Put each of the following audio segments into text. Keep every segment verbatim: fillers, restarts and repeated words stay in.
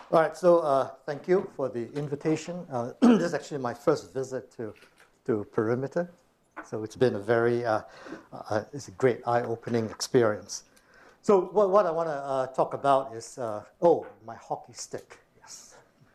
All right, so uh, thank you for the invitation. Uh, this is actually my first visit to, to Perimeter, so it's been a very, uh, uh, it's a great eye-opening experience. So what, what I want to uh, talk about is, uh, oh, my hockey stick, yes.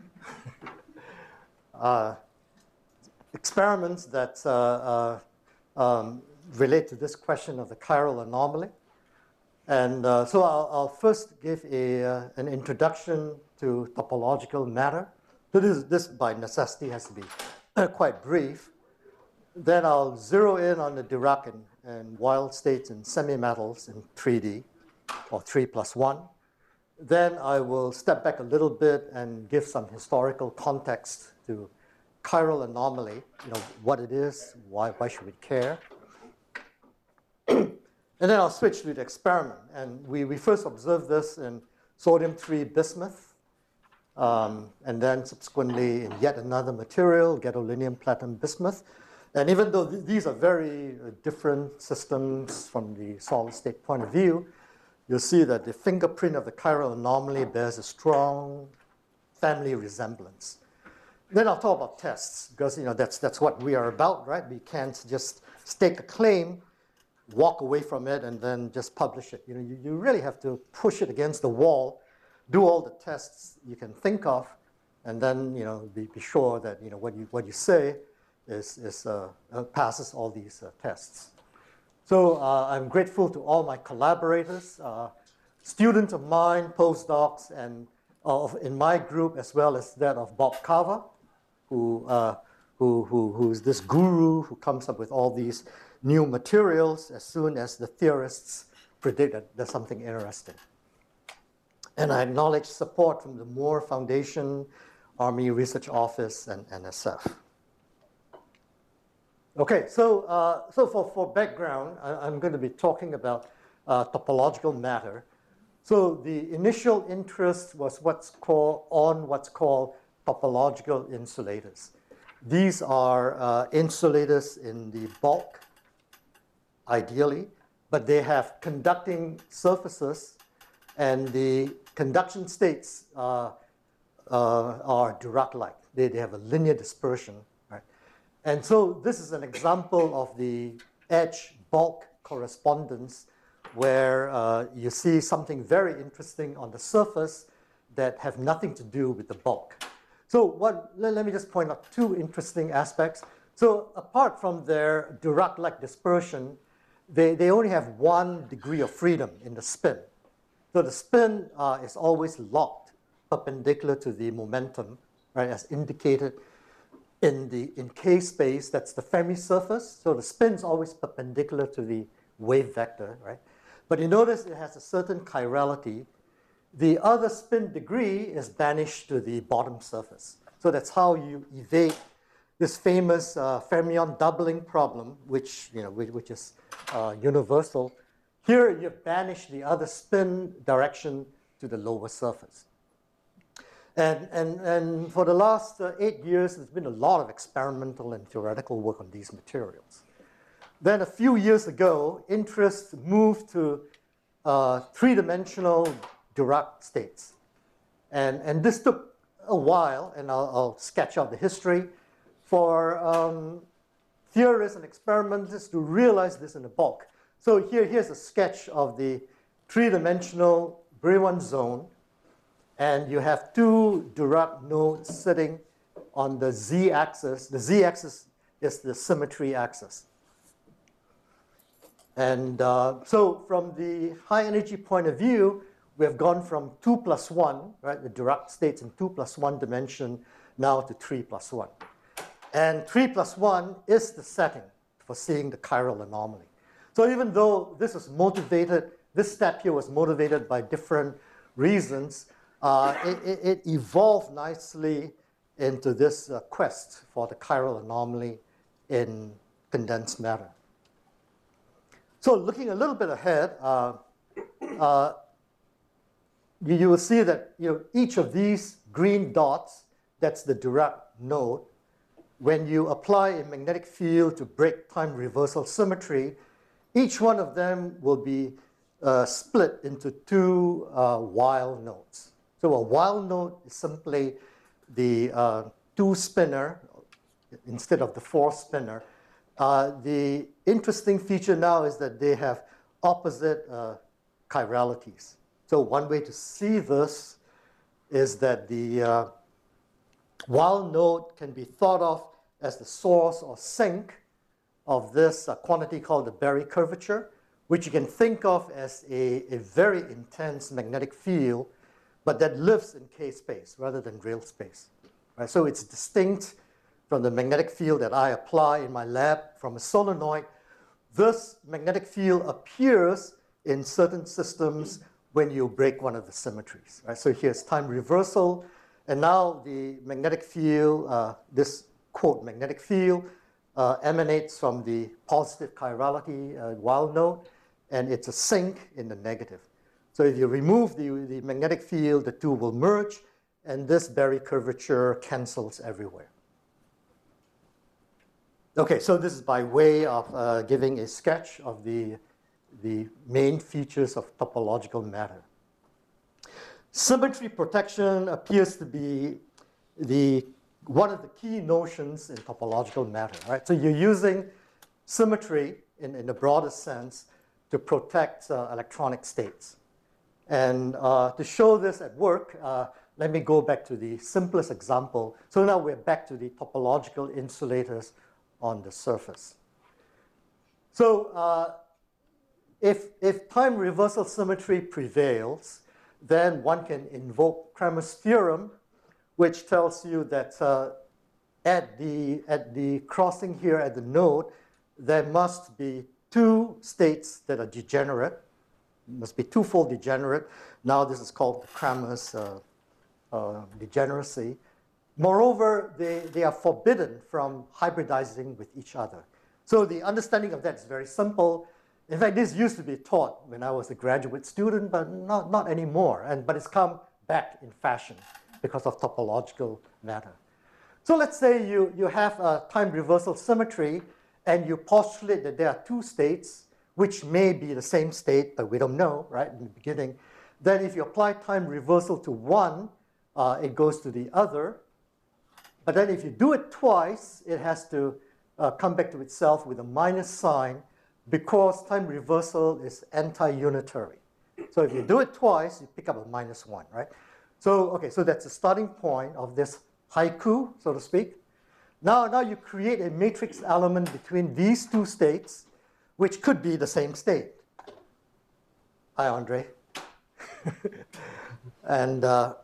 uh, experiments that uh, uh, um, relate to this question of the chiral anomaly. And uh, so I'll, I'll first give a, uh, an introduction to topological matter. So this, this, by necessity, has to be quite brief. Then I'll zero in on the Dirac and, and Wild states in semi-metals in three D, or three plus one. Then I will step back a little bit and give some historical context to chiral anomaly, you know, what it is, why, why should we care. And then I'll switch to the experiment. And we, we first observed this in sodium three bismuth, um, and then subsequently in yet another material, gadolinium platinum bismuth. And even though th these are very uh, different systems from the solid state point of view, you'll see that the fingerprint of the chiral anomaly bears a strong family resemblance. Then I'll talk about tests, because you know that's, that's what we are about, right? We can't just stake a claim, walk away from it, and then just publish it. You know, you, you really have to push it against the wall, do all the tests you can think of, and then you know be, be sure that you know what you what you say is is uh, uh, passes all these uh, tests. So uh, I'm grateful to all my collaborators, uh, students of mine, postdocs, and of in my group as well as that of Bob Carver, who uh, who who who's this guru who comes up with all these new materials as soon as the theorists predict that there's something interesting. And I acknowledge support from the Moore Foundation, Army Research Office, and N S F. Okay, so, uh, so for, for background, I, I'm going to be talking about uh, topological matter. So the initial interest was what's called, on what's called topological insulators. These are uh, insulators in the bulk, ideally, but they have conducting surfaces, and the conduction states uh, uh, are Dirac-like. They, they have a linear dispersion, right? And so this is an example of the edge bulk correspondence where uh, you see something very interesting on the surface that have nothing to do with the bulk. So what, let, let me just point out two interesting aspects. So apart from their Dirac-like dispersion, They, they only have one degree of freedom in the spin. So the spin uh, is always locked perpendicular to the momentum, right, as indicated in the in K space, that's the Fermi surface. So the spin is always perpendicular to the wave vector, right? But you notice it has a certain chirality. The other spin degree is banished to the bottom surface. So that's how you evade this famous uh, fermion doubling problem, which, you know, which, which is uh, universal. Here, you've banished the other spin direction to the lower surface. And, and, and for the last uh, eight years, there's been a lot of experimental and theoretical work on these materials. Then a few years ago, interest moved to uh, three-dimensional Dirac states. And, and this took a while, and I'll, I'll sketch out the history, for um, theorists and experimenters to realize this in the bulk. So here, here's a sketch of the three-dimensional Brillouin zone. And you have two Dirac nodes sitting on the z-axis. The z-axis is the symmetry axis. And uh, so from the high energy point of view, we have gone from two plus one, right, the Dirac states in two plus one dimension, now to three plus one. And three plus one is the setting for seeing the chiral anomaly. So even though this was motivated, this step here was motivated by different reasons, uh, it, it, it evolved nicely into this uh, quest for the chiral anomaly in condensed matter. So looking a little bit ahead, uh, uh, you, you will see that you know, each of these green dots, that's the Dirac node. When you apply a magnetic field to break time reversal symmetry, each one of them will be uh, split into two uh, Weil nodes. So a while node is simply the uh, two spinner instead of the four spinner. Uh, the interesting feature now is that they have opposite uh, chiralities. So one way to see this is that the uh, while node can be thought of as the source or sink of this uh, quantity called the Berry curvature, which you can think of as a, a very intense magnetic field, but that lives in K-space rather than real space. Right? So it's distinct from the magnetic field that I apply in my lab from a solenoid. This magnetic field appears in certain systems when you break one of the symmetries. Right? So here's time reversal, and now the magnetic field, uh, this quote magnetic field, uh, emanates from the positive chirality uh, while node, and it's a sink in the negative. So if you remove the, the magnetic field, the two will merge, and this Berry curvature cancels everywhere. Okay, so this is by way of uh, giving a sketch of the, the main features of topological matter. Symmetry protection appears to be the, one of the key notions in topological matter. Right? So you're using symmetry in, in the broadest sense to protect uh, electronic states. And uh, to show this at work, uh, let me go back to the simplest example. So now we're back to the topological insulators on the surface. So uh, if, if time reversal symmetry prevails, then one can invoke Cramer's theorem, which tells you that uh, at, the, at the crossing here at the node, there must be two states that are degenerate. It must be twofold degenerate. Now this is called Cramer's uh, uh, degeneracy. Moreover, they, they are forbidden from hybridizing with each other. So the understanding of that is very simple. In fact, this used to be taught when I was a graduate student, but not, not anymore. And, but it's come back in fashion because of topological matter. So let's say you, you have a time reversal symmetry, and you postulate that there are two states, which may be the same state, but we don't know, right, in the beginning. Then if you apply time reversal to one, uh, it goes to the other. But then if you do it twice, it has to uh, come back to itself with a minus sign, because time reversal is anti-unitary. So if you do it twice, you pick up a minus one, right? So, okay, so that's the starting point of this haiku, so to speak. Now, now you create a matrix element between these two states, which could be the same state. Hi, Andre. and uh,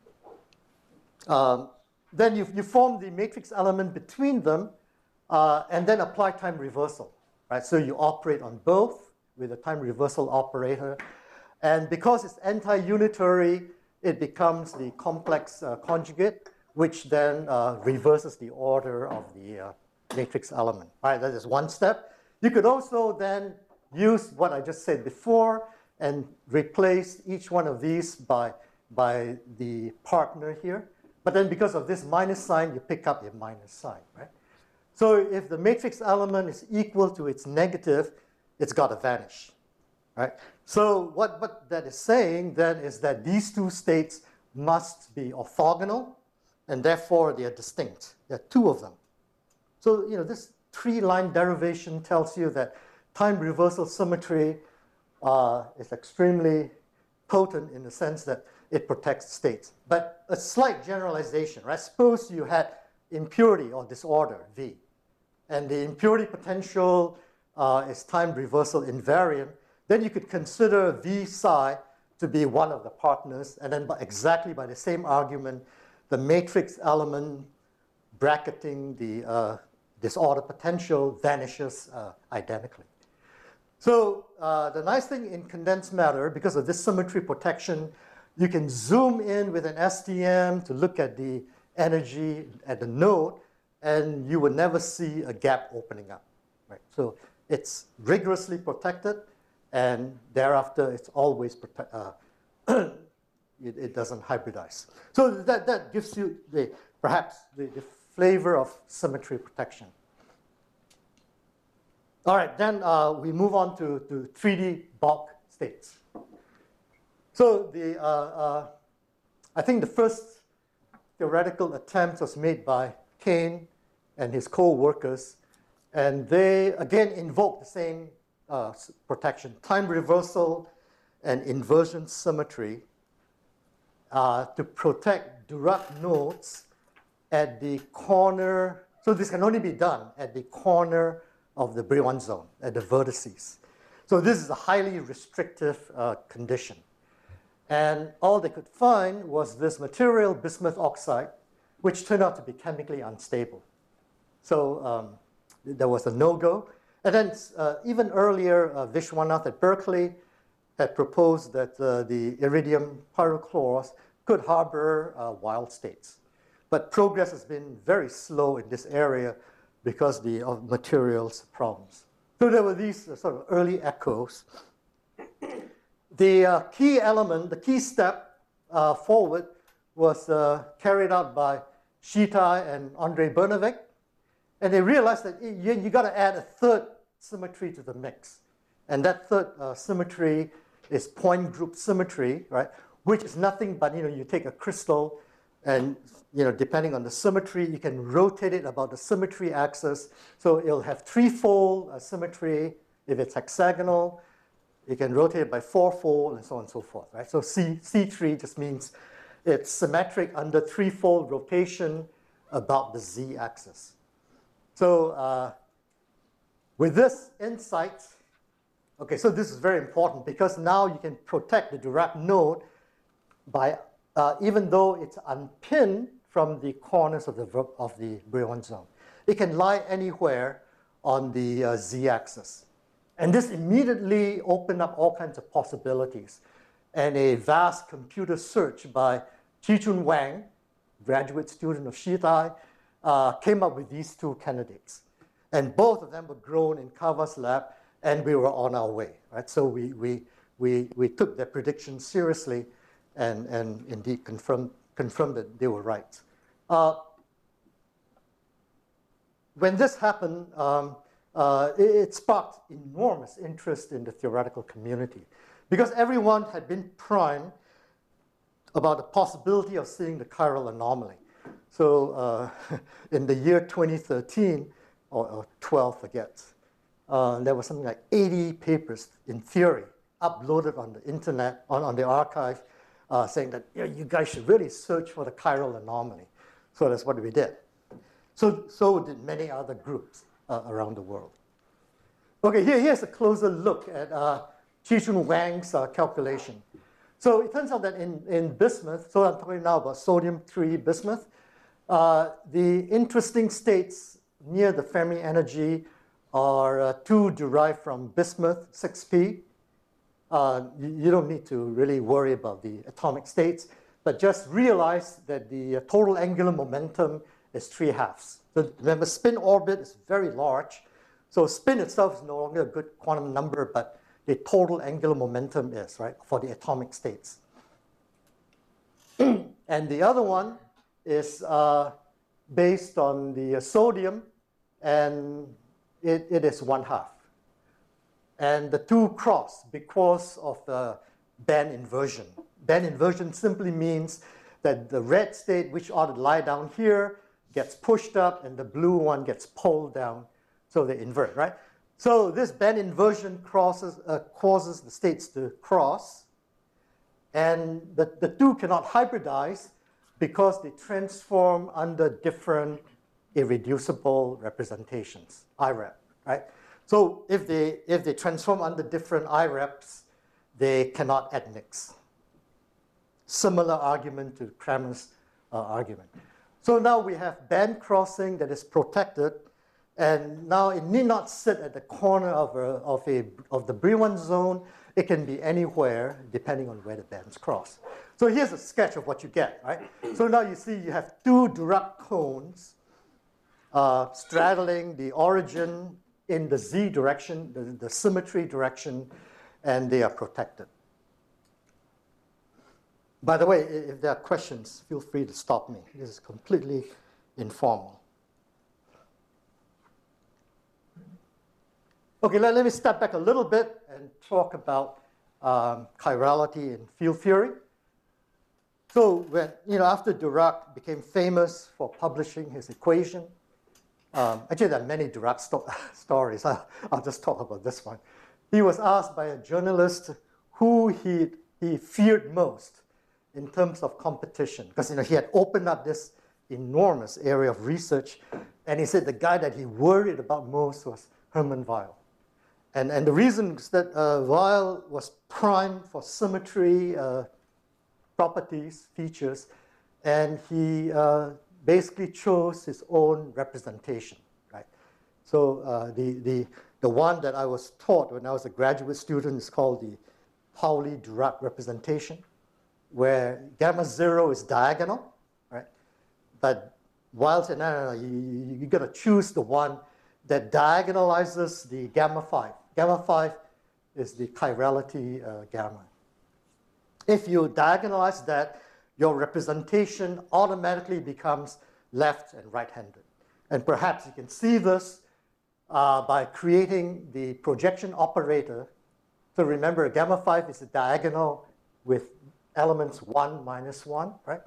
um, then you, you form the matrix element between them, uh, and then apply time reversal. Right? So you operate on both with a time reversal operator. And because it's anti-unitary, it becomes the complex uh, conjugate, which then uh, reverses the order of the uh, matrix element. All right, that is one step. You could also then use what I just said before and replace each one of these by, by the partner here. But then because of this minus sign, you pick up a minus sign, right? So if the matrix element is equal to its negative, it's got to vanish, right? So what, what that is saying then is that these two states must be orthogonal, and therefore they are distinct. There are two of them. So you know, this three-line derivation tells you that time reversal symmetry uh, is extremely potent in the sense that it protects states. But a slight generalization, right? Suppose you had impurity or disorder, V, and the impurity potential uh, is time reversal invariant, then you could consider V psi to be one of the partners, and then by exactly by the same argument, the matrix element bracketing the uh, disorder potential vanishes uh, identically. So uh, the nice thing in condensed matter, because of this symmetry protection, you can zoom in with an S T M to look at the energy at the node, and you would never see a gap opening up. Right? So it's rigorously protected, and thereafter it's always protect, uh, it, it doesn't hybridize. So that, that gives you the, perhaps the, the flavor of symmetry protection. All right, then uh, we move on to, to three D bulk states. So the, uh, uh, I think the first theoretical attempt was made by Kane and his co-workers, and they again invoked the same uh, protection, time reversal and inversion symmetry uh, to protect Dirac nodes at the corner. So this can only be done at the corner of the Brillouin zone, at the vertices. So this is a highly restrictive uh, condition. And all they could find was this material, bismuth oxide, which turned out to be chemically unstable. So um, there was a no-go. And then uh, even earlier, uh, Vishwanath at Berkeley had proposed that uh, the iridium pyrochlorous could harbor uh, wild states. But progress has been very slow in this area because the, of materials problems. So there were these uh, sort of early echoes. The uh, key element, the key step uh, forward was uh, carried out by Shitai and Andrei Bernovic. And they realized that you, you got to add a third symmetry to the mix. And that third uh, symmetry is point group symmetry, right? Which is nothing but, you know, you take a crystal and, you know, depending on the symmetry, you can rotate it about the symmetry axis. So it'll have threefold uh, symmetry if it's hexagonal. You can rotate it by fourfold and so on and so forth, right? So C, C three just means it's symmetric under threefold rotation about the Z axis. So uh, with this insight, okay, so this is very important because now you can protect the Dirac node by, uh, even though it's unpinned from the corners of the, of the Brillouin zone. It can lie anywhere on the uh, Z-axis. And this immediately opened up all kinds of possibilities. And a vast computer search by Chi-Chun Wang, graduate student of Shitai, uh, came up with these two candidates. And both of them were grown in Kava's lab, and we were on our way, right? So we, we, we, we took their predictions seriously and, and indeed confirmed, confirmed that they were right. Uh, when this happened, um, uh, it, it sparked enormous interest in the theoretical community because everyone had been primed about the possibility of seeing the chiral anomaly. So uh, in the year twenty thirteen, or, or twelve, forget, uh, there was something like eighty papers in theory uploaded on the internet, on, on the archive, uh, saying that, you know, you guys should really search for the chiral anomaly. So that's what we did. So, so did many other groups uh, around the world. Okay, here, here's a closer look at uh, Chi-Chun Wang's uh, calculation. So it turns out that in, in bismuth, so I'm talking now about sodium three bismuth, uh, the interesting states near the Fermi energy are uh, two derived from bismuth, six p. Uh, you, you don't need to really worry about the atomic states, but just realize that the uh, total angular momentum is three halves. So remember, spin orbit is very large. So spin itself is no longer a good quantum number, but the total angular momentum is, right, for the atomic states. And the other one is uh, based on the uh, sodium, and it, it is one half. And the two cross because of the band inversion. Band inversion simply means that the red state, which ought to lie down here, gets pushed up, and the blue one gets pulled down, so they invert, right? So this band inversion crosses, uh, causes the states to cross, and the, the two cannot hybridize because they transform under different irreducible representations, I R E P, right? So if they, if they transform under different I R E Ps, they cannot admix. Similar argument to Cramer's uh, argument. So now we have band crossing that is protected, and now it need not sit at the corner of, a, of, a, of the Brillouin zone. It can be anywhere depending on where the bands cross. So here's a sketch of what you get, right? So now you see you have two Dirac cones uh, straddling the origin in the Z direction, the, the symmetry direction, and they are protected. By the way, if there are questions, feel free to stop me. This is completely informal. Okay, let, let me step back a little bit and talk about um, chirality in field theory. So when, you know, after Dirac became famous for publishing his equation, um, actually there are many Dirac sto stories. I'll, I'll just talk about this one. He was asked by a journalist who he, he feared most in terms of competition, because, you know, he had opened up this enormous area of research, and he said the guy that he worried about most was Hermann Weyl. And, and the reason is that uh, Weyl was primed for symmetry, uh, properties, features, and he uh, basically chose his own representation, right? So uh, the, the, the one that I was taught when I was a graduate student is called the Pauli-Dirac representation, where gamma zero is diagonal, right? But Weyl said, no, no, no, you, you got to choose the one that diagonalizes the gamma five. Gamma five is the chirality uh, gamma. If you diagonalize that, your representation automatically becomes left and right-handed. And perhaps you can see this uh, by creating the projection operator. So remember, gamma five is a diagonal with elements one minus one, right?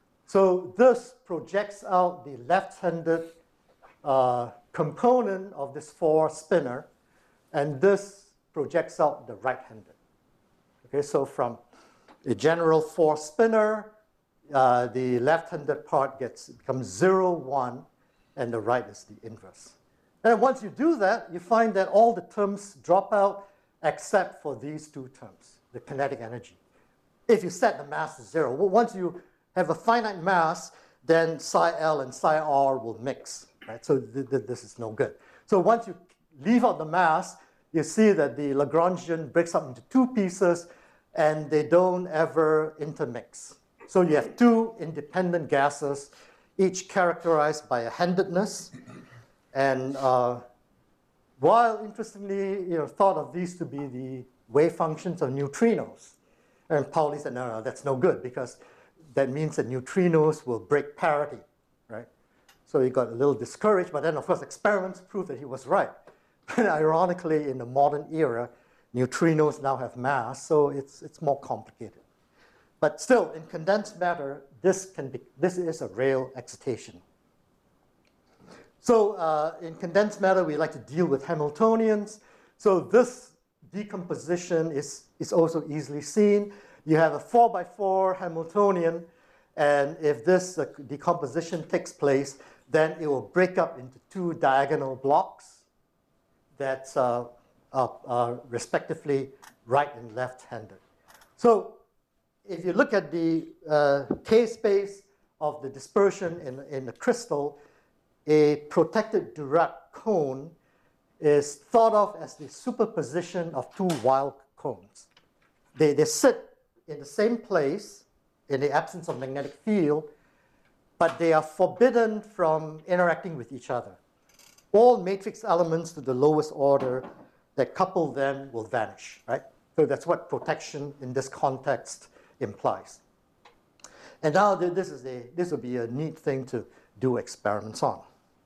So this projects out the left-handed uh, component of this four spinner, and this projects out the right-handed. Okay, so from a general four spinner, uh, the left-handed part gets becomes zero, one, and the right is the inverse. And once you do that, you find that all the terms drop out except for these two terms, the kinetic energy. If you set the mass to zero, well, once you have a finite mass, then psi L and psi R will mix, right? So th th this is no good. So once you leave out the mass, you see that the Lagrangian breaks up into two pieces, and they don't ever intermix. So you have two independent gases, each characterized by a handedness. And uh, Weyl, interestingly, you know, thought of these to be the wave functions of neutrinos. And Pauli said, no, no, that's no good, because that means that neutrinos will break parity, right? So he got a little discouraged, but then, of course, experiments proved that he was right. And ironically, in the modern era, neutrinos now have mass, so it's, it's more complicated. But still, in condensed matter, this, can be, this is a real excitation. So uh, in condensed matter, we like to deal with Hamiltonians. So this decomposition is, is also easily seen. You have a four by four Hamiltonian, and if this uh, decomposition takes place, then it will break up into two diagonal blocks that's uh, uh, uh, respectively right and left-handed. So if you look at the uh, K-space of the dispersion in, in the crystal, a protected Dirac cone is thought of as the superposition of two Weyl cones. They, they sit in the same place in the absence of magnetic field, but they are forbidden from interacting with each other. All matrix elements to the lowest order that couple them will vanish, right? So that's what protection in this context implies. And now this is a this will be a neat thing to do experiments on.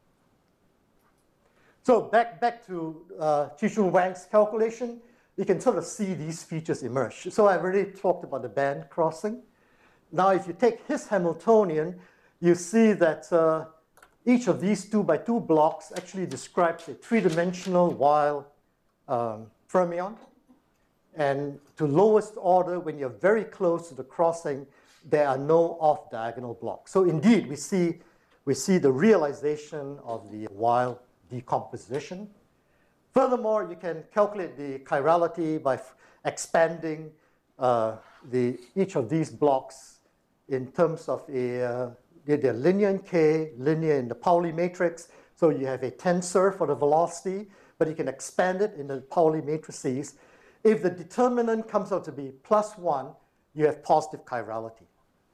So back back to uh, Qi-Shun Wang's calculation, you can sort of see these features emerge. So I've already talked about the band crossing. Now, if you take his Hamiltonian, you see that uh, each of these two by two blocks actually describes a three-dimensional Weyl um, fermion. And to lowest order, when you're very close to the crossing, there are no off-diagonal blocks. So indeed, we see, we see the realization of the Weyl decomposition. Furthermore, you can calculate the chirality by expanding uh, the, each of these blocks in terms of a, uh, they're linear in K, linear in the Pauli matrix. So you have a tensor for the velocity, but you can expand it in the Pauli matrices. If the determinant comes out to be plus one, you have positive chirality.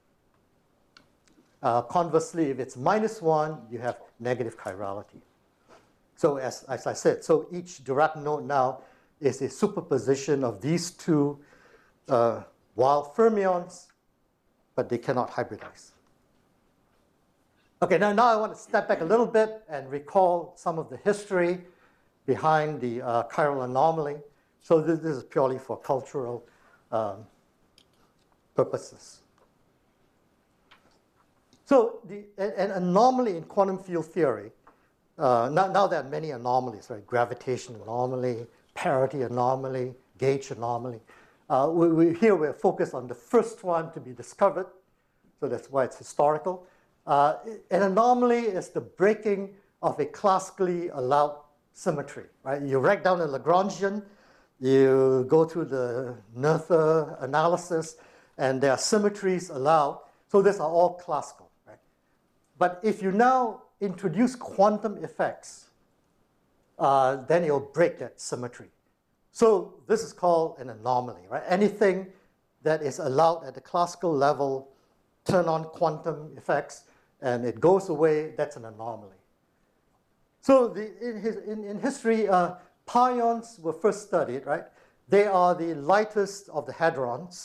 Uh, conversely, if it's minus one, you have negative chirality. So as, as I said, so each Dirac node now is a superposition of these two uh, Weyl fermions, but they cannot hybridize. Okay, now, now I want to step back a little bit and recall some of the history behind the uh, chiral anomaly. So this, this is purely for cultural um, purposes. So the, an anomaly in quantum field theory, uh, now, now there are many anomalies, right? Gravitation anomaly, parity anomaly, gauge anomaly. Uh, we, we, here we're focused on the first one to be discovered, so that's why it's historical. Uh, an anomaly is the breaking of a classically allowed symmetry, right? You write down a Lagrangian, you go through the Noether analysis, and there are symmetries allowed. So these are all classical, right? But if you now introduce quantum effects, uh, then it'll break that symmetry. So this is called an anomaly, right? Anything that is allowed at the classical level, turn on quantum effects, and it goes away, that's an anomaly. So the, in, his, in, in history, uh, pions were first studied, right? They are the lightest of the hadrons.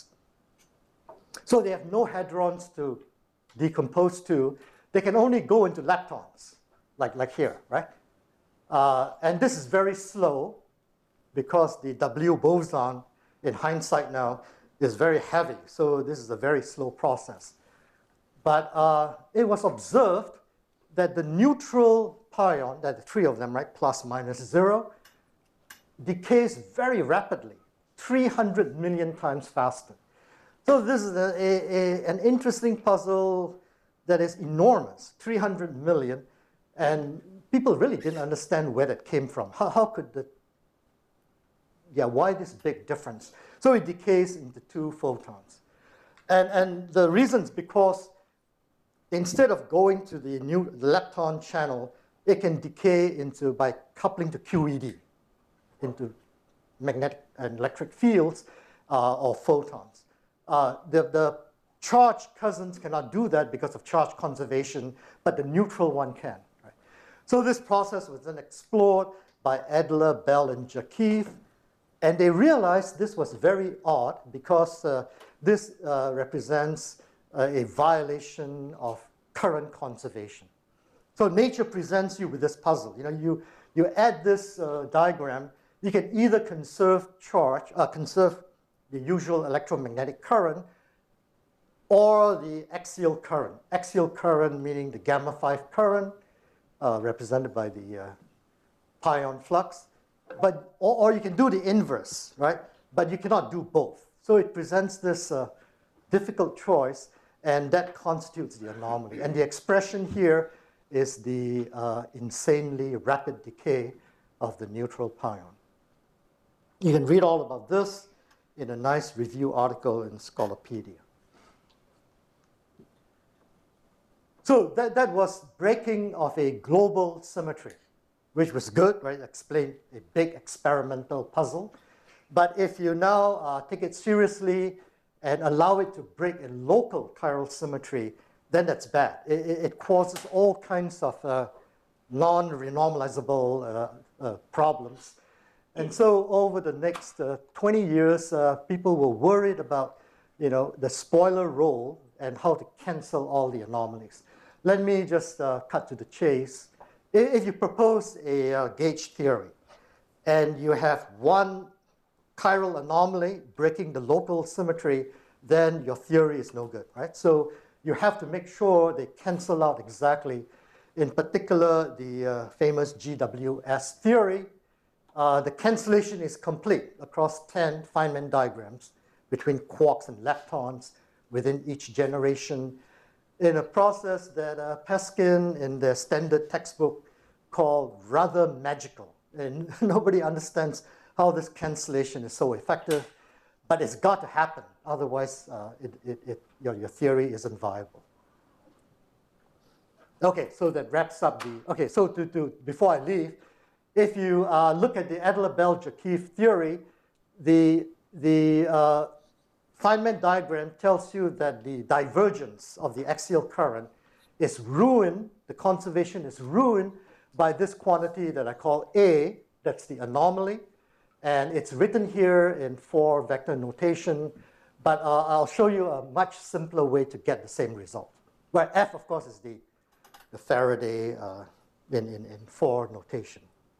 So they have no hadrons to decompose to. They can only go into leptons, like, like here, right? Uh, and this is very slow because the W boson, in hindsight now, is very heavy. So this is a very slow process. But uh, it was observed that the neutral pion, that the three of them, right, plus minus zero, decays very rapidly, three hundred million times faster. So this is a, a, a, an interesting puzzle that is enormous, three hundred million, and people really didn't understand where that came from. How, how could the, yeah, why this big difference? So it decays into two photons. And, and the reason is because instead of going to the new the lepton channel, it can decay into, by coupling to Q E D, into magnetic and electric fields uh, or photons. Uh, the, the charged cousins cannot do that because of charge conservation, but the neutral one can. Right? So this process was then explored by Adler, Bell, and Jacqueff, and they realized this was very odd because uh, this uh, represents uh, a violation of current conservation. So nature presents you with this puzzle. You know, you, you add this uh, diagram, you can either conserve charge, uh, conserve the usual electromagnetic current, or the axial current. Axial current meaning the gamma five current, uh, represented by the uh, pion flux. But, or, or you can do the inverse, right? But you cannot do both. So it presents this uh, difficult choice, and that constitutes the anomaly. And the expression here is the uh, insanely rapid decay of the neutral pion. You can read all about this in a nice review article in Scholarpedia. So that, that was breaking of a global symmetry, which was good, right? Explained a big experimental puzzle. But if you now uh, take it seriously and allow it to break a local chiral symmetry, then that's bad. It, it causes all kinds of uh, non-renormalizable uh, uh, problems. And so over the next uh, twenty years, uh, people were worried about, you know, the spoiler role and how to cancel all the anomalies. Let me just uh, cut to the chase. If you propose a uh, gauge theory and you have one chiral anomaly breaking the local symmetry, then your theory is no good, right? So you have to make sure they cancel out exactly. In particular, the uh, famous G W S theory, uh, the cancellation is complete across ten Feynman diagrams between quarks and leptons within each generation in a process that uh, Peskin in their standard textbook called rather magical. And nobody understands how this cancellation is so effective, but it's got to happen. Otherwise, uh, it, it, it, your, your theory isn't viable. Okay, so that wraps up the, okay, so to, to, before I leave, if you uh, look at the Adler-Bell-Jacqueff theory, the, the uh, Feynman diagram tells you that the divergence of the axial current is ruined, the conservation is ruined by this quantity that I call A, that's the anomaly, and it's written here in four vector notation, but uh, I'll show you a much simpler way to get the same result. Where F, of course, is the, the Faraday uh, in, in, in four notation.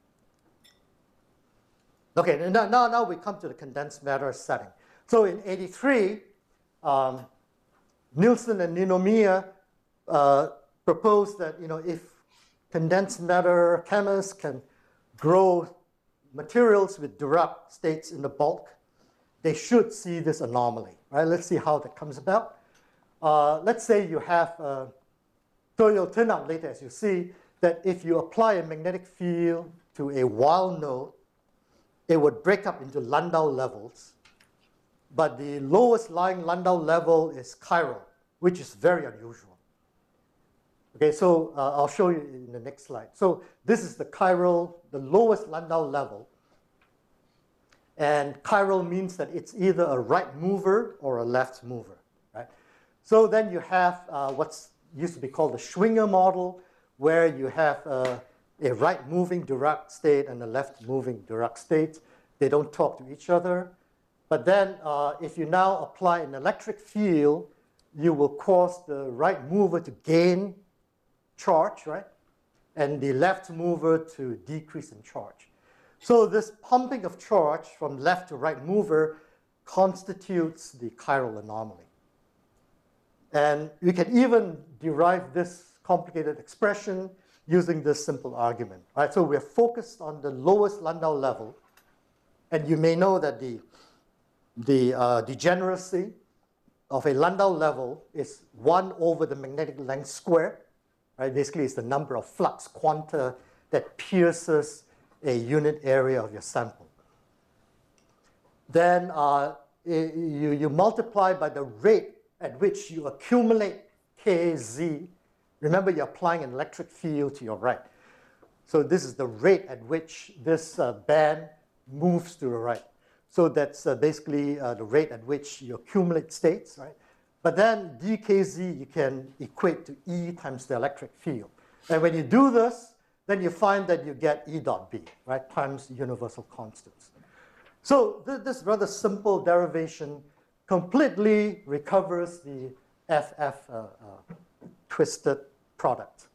Okay, now, now, now we come to the condensed matter setting. So in eighty-three, um, Nielsen and Ninomiya uh, proposed that, you know, if condensed matter chemists can grow materials with Dirac states in the bulk, they should see this anomaly, right? Let's see how that comes about. Uh, let's say you have, uh, so it'll turn out later, as you see, that if you apply a magnetic field to a Weil node, it would break up into Landau levels. But the lowest lying Landau level is chiral, which is very unusual. Okay, so uh, I'll show you in the next slide. So this is the chiral, the lowest Landau level. And chiral means that it's either a right mover or a left mover, right? So then you have uh, what's used to be called the Schwinger model, where you have uh, a right moving Dirac state and a left moving Dirac state. They don't talk to each other. But then uh, if you now apply an electric field, you will cause the right mover to gain charge, right? And the left mover to decrease in charge. So this pumping of charge from left to right mover constitutes the chiral anomaly. And you can even derive this complicated expression using this simple argument, right? So we're focused on the lowest Landau level. And you may know that the, the uh, degeneracy of a Landau level is one over the magnetic length squared, right? Basically, it's the number of flux quanta that pierces a unit area of your sample. Then uh, you, you multiply by the rate at which you accumulate Kz. Remember, you're applying an electric field to your right. So this is the rate at which this uh, band moves to the right. So that's uh, basically uh, the rate at which you accumulate states, right? But then dkz you can equate to E times the electric field. And when you do this, then you find that you get E dot B, right, times universal constants. So th this rather simple derivation completely recovers the F F uh, uh, twisted product.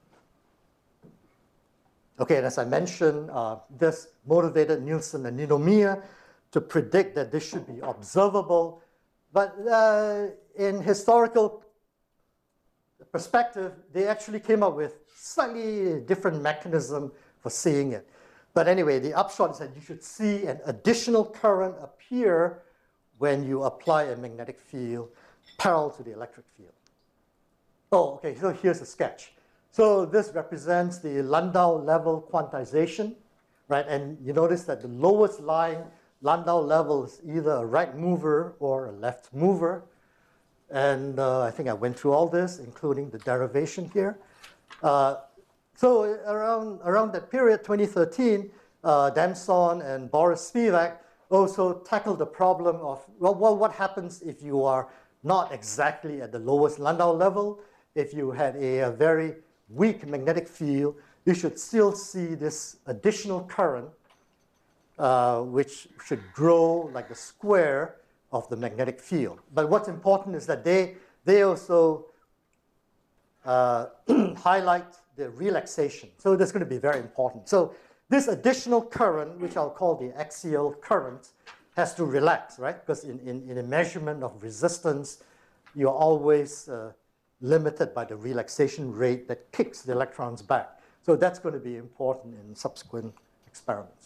Okay, and as I mentioned, uh, this motivated Nielsen and Ninomiya to predict that this should be observable. But uh, in historical perspective, they actually came up with slightly different mechanism for seeing it. But anyway, the upshot is that you should see an additional current appear when you apply a magnetic field parallel to the electric field. Oh, okay, so here's a sketch. So this represents the Landau level quantization, right? And you notice that the lowest lying Landau level is either a right mover or a left mover. And uh, I think I went through all this, including the derivation here. Uh, so around, around that period, twenty thirteen, uh, Damson and Boris Spivak also tackled the problem of, well, well, what happens if you are not exactly at the lowest Landau level? If you had a, a very weak magnetic field, you should still see this additional current, uh, which should grow like the square of the magnetic field. But what's important is that they, they also uh, highlight the relaxation. So that's going to be very important. So this additional current, which I'll call the axial current, has to relax, right? Because in, in, in a measurement of resistance, you're always uh, limited by the relaxation rate that kicks the electrons back. So that's going to be important in subsequent experiments.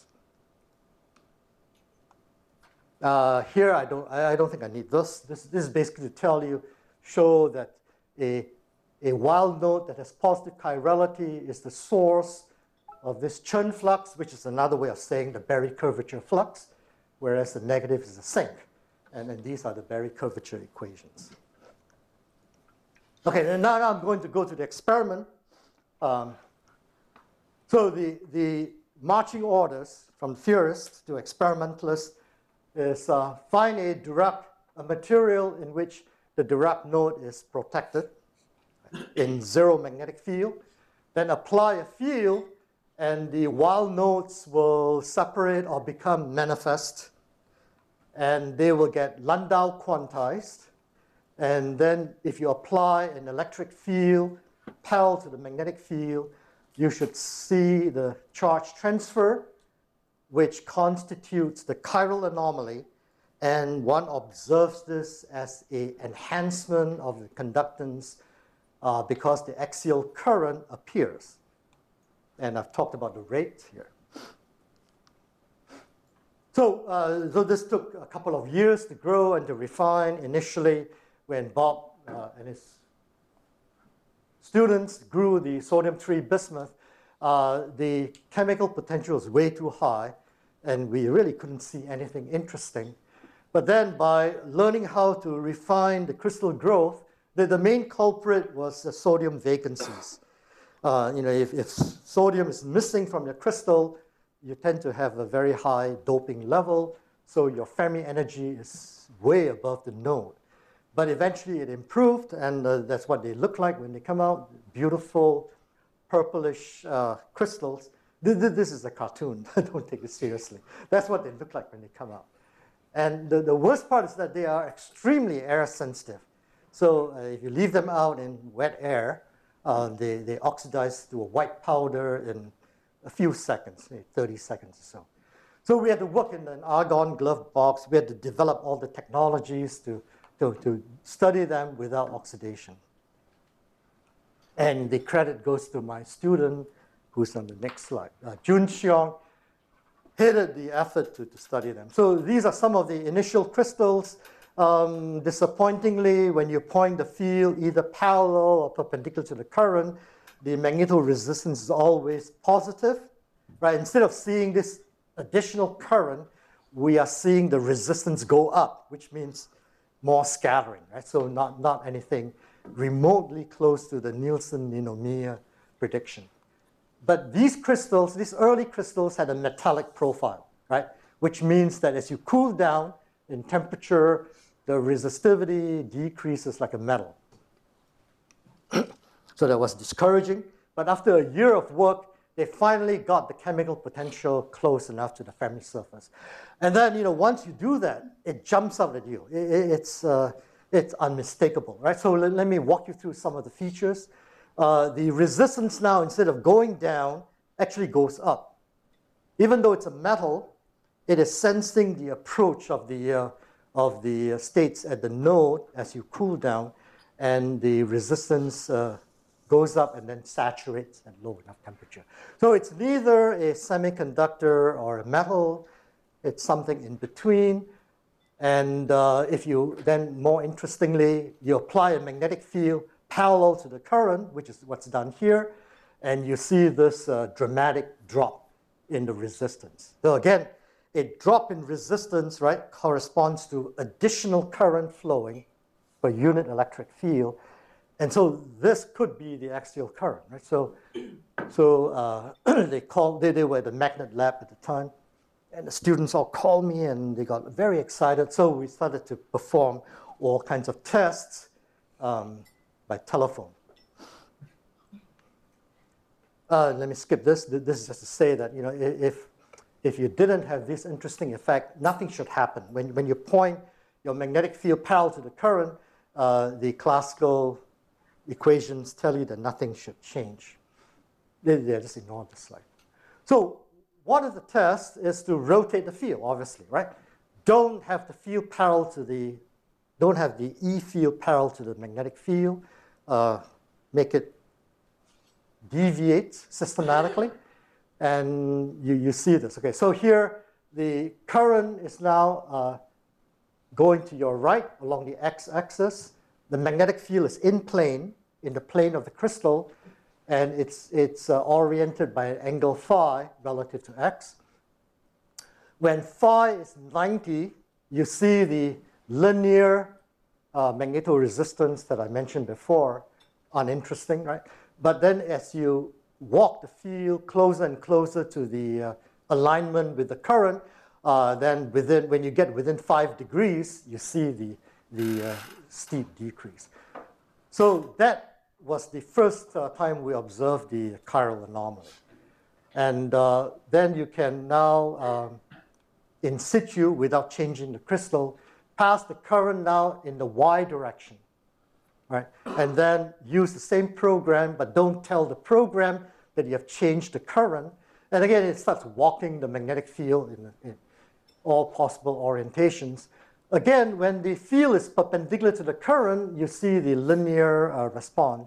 Uh, here, I don't, I don't think I need this. This, this is basically to tell you, show that a, a Weil node that has positive chirality is the source of this Chern flux, which is another way of saying the Berry curvature flux, whereas the negative is the sink. And then these are the Berry curvature equations. Okay, and now, now I'm going to go to the experiment. Um, so the, the marching orders from theorists to experimentalists is uh, find a Dirac, a material in which the Dirac node is protected in zero magnetic field, then apply a field, and the Weil nodes will separate or become manifest, and they will get Landau quantized. And then if you apply an electric field parallel to the magnetic field, you should see the charge transfer, which constitutes the chiral anomaly, and one observes this as an enhancement of the conductance uh, because the axial current appears. And I've talked about the rate here. So, uh, so this took a couple of years to grow and to refine. Initially, when Bob uh, and his students grew the sodium three bismuth, uh, the chemical potential was way too high, and we really couldn't see anything interesting. But then by learning how to refine the crystal growth, the, the main culprit was the sodium vacancies. Uh, you know, if, if sodium is missing from your crystal, you tend to have a very high doping level, so your Fermi energy is way above the node. But eventually it improved, and uh, that's what they look like when they come out, beautiful purplish uh, crystals. This, this is a cartoon, don't take it seriously. That's what they look like when they come out. And the, the worst part is that they are extremely air sensitive. So uh, if you leave them out in wet air, uh, they, they oxidize to a white powder in a few seconds, maybe thirty seconds or so. So we had to work in an argon glove box. We had to develop all the technologies to, to, to study them without oxidation. And the credit goes to my student, who's on the next slide. Uh, Jun Xiong headed the effort to, to study them. So these are some of the initial crystals. Um, disappointingly, when you point the field either parallel or perpendicular to the current, the magnetoresistance is always positive, right? Instead of seeing this additional current, we are seeing the resistance go up, which means more scattering, right? So not, not anything remotely close to the Nielsen-Ninomiya prediction. But these crystals, these early crystals had a metallic profile, right? Which means that as you cool down in temperature, the resistivity decreases like a metal. So that was discouraging. But after a year of work, they finally got the chemical potential close enough to the Fermi surface. And then, you know, once you do that, it jumps out at you. It, it, it's, uh, it's unmistakable, right? So let, let me walk you through some of the features. Uh, the resistance now, instead of going down, actually goes up. Even though it's a metal, it is sensing the approach of the, uh, of the states at the node as you cool down, and the resistance uh, goes up and then saturates at low enough temperature. So it's neither a semiconductor or a metal. It's something in between. And uh, if you then, more interestingly, you apply a magnetic field parallel to the current, which is what's done here, and you see this uh, dramatic drop in the resistance. So again, a drop in resistance, right, corresponds to additional current flowing per unit electric field. And so this could be the axial current, right? So, so uh, they called, they, they were at the magnet lab at the time, and the students all called me and they got very excited. So we started to perform all kinds of tests um, by telephone. Uh, let me skip this. This is just to say that, you know, if, if you didn't have this interesting effect, nothing should happen. When, when you point your magnetic field parallel to the current, uh, the classical equations tell you that nothing should change. They, they just ignore this slide. So one of the tests is to rotate the field, obviously, right? Don't have the field parallel to the, don't have the E field parallel to the magnetic field. Uh, make it deviate systematically, and you, you see this. Okay, so here the current is now uh, going to your right along the x-axis. The magnetic field is in plane, in the plane of the crystal, and it's, it's uh, oriented by an angle phi relative to x. When phi is ninety, you see the linear uh, magnetoresistance that I mentioned before, uninteresting, right? But then as you walk the field closer and closer to the uh, alignment with the current, uh, then within, when you get within five degrees, you see the, the uh, steep decrease. So that was the first uh, time we observed the chiral anomaly. And uh, then you can now, um, in situ, without changing the crystal, pass the current now in the y direction. Right? And then use the same program, but don't tell the program that you have changed the current. And again, it starts walking the magnetic field in, in all possible orientations. Again, when the field is perpendicular to the current, you see the linear uh, response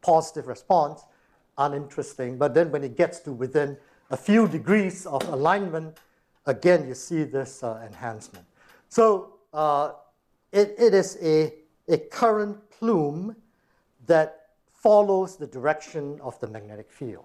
positive response, uninteresting. But then when it gets to within a few degrees of alignment, again, you see this uh, enhancement. So uh, it, it is a, a current plume that follows the direction of the magnetic field.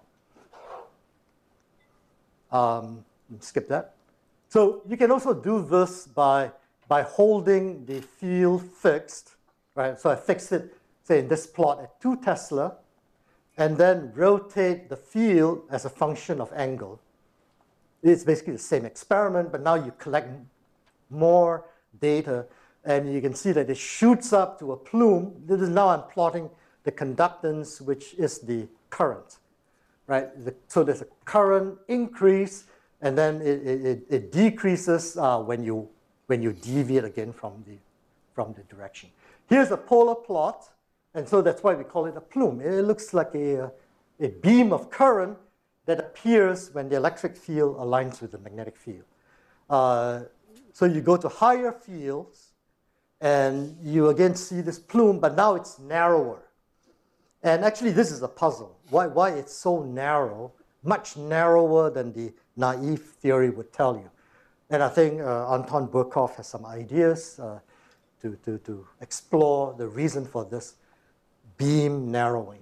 Um, skip that. So you can also do this by, by holding the field fixed, right? So I fix it, say, in this plot at two Tesla, and then rotate the field as a function of angle. It's basically the same experiment, but now you collect more data, and you can see that it shoots up to a plume. This is now I'm plotting the conductance, which is the current, right? The, so there's a current increase, and then it, it, it decreases uh, when you when you deviate again from the from the direction. Here's a polar plot, and so that's why we call it a plume. It looks like a a beam of current that appears when the electric field aligns with the magnetic field. Uh, so you go to higher fields, and you again see this plume, but now it's narrower. And actually, this is a puzzle. Why, why it's so narrow, much narrower than the naive theory would tell you. And I think uh, Anton Burkhoff has some ideas uh, to, to, to explore the reason for this beam narrowing.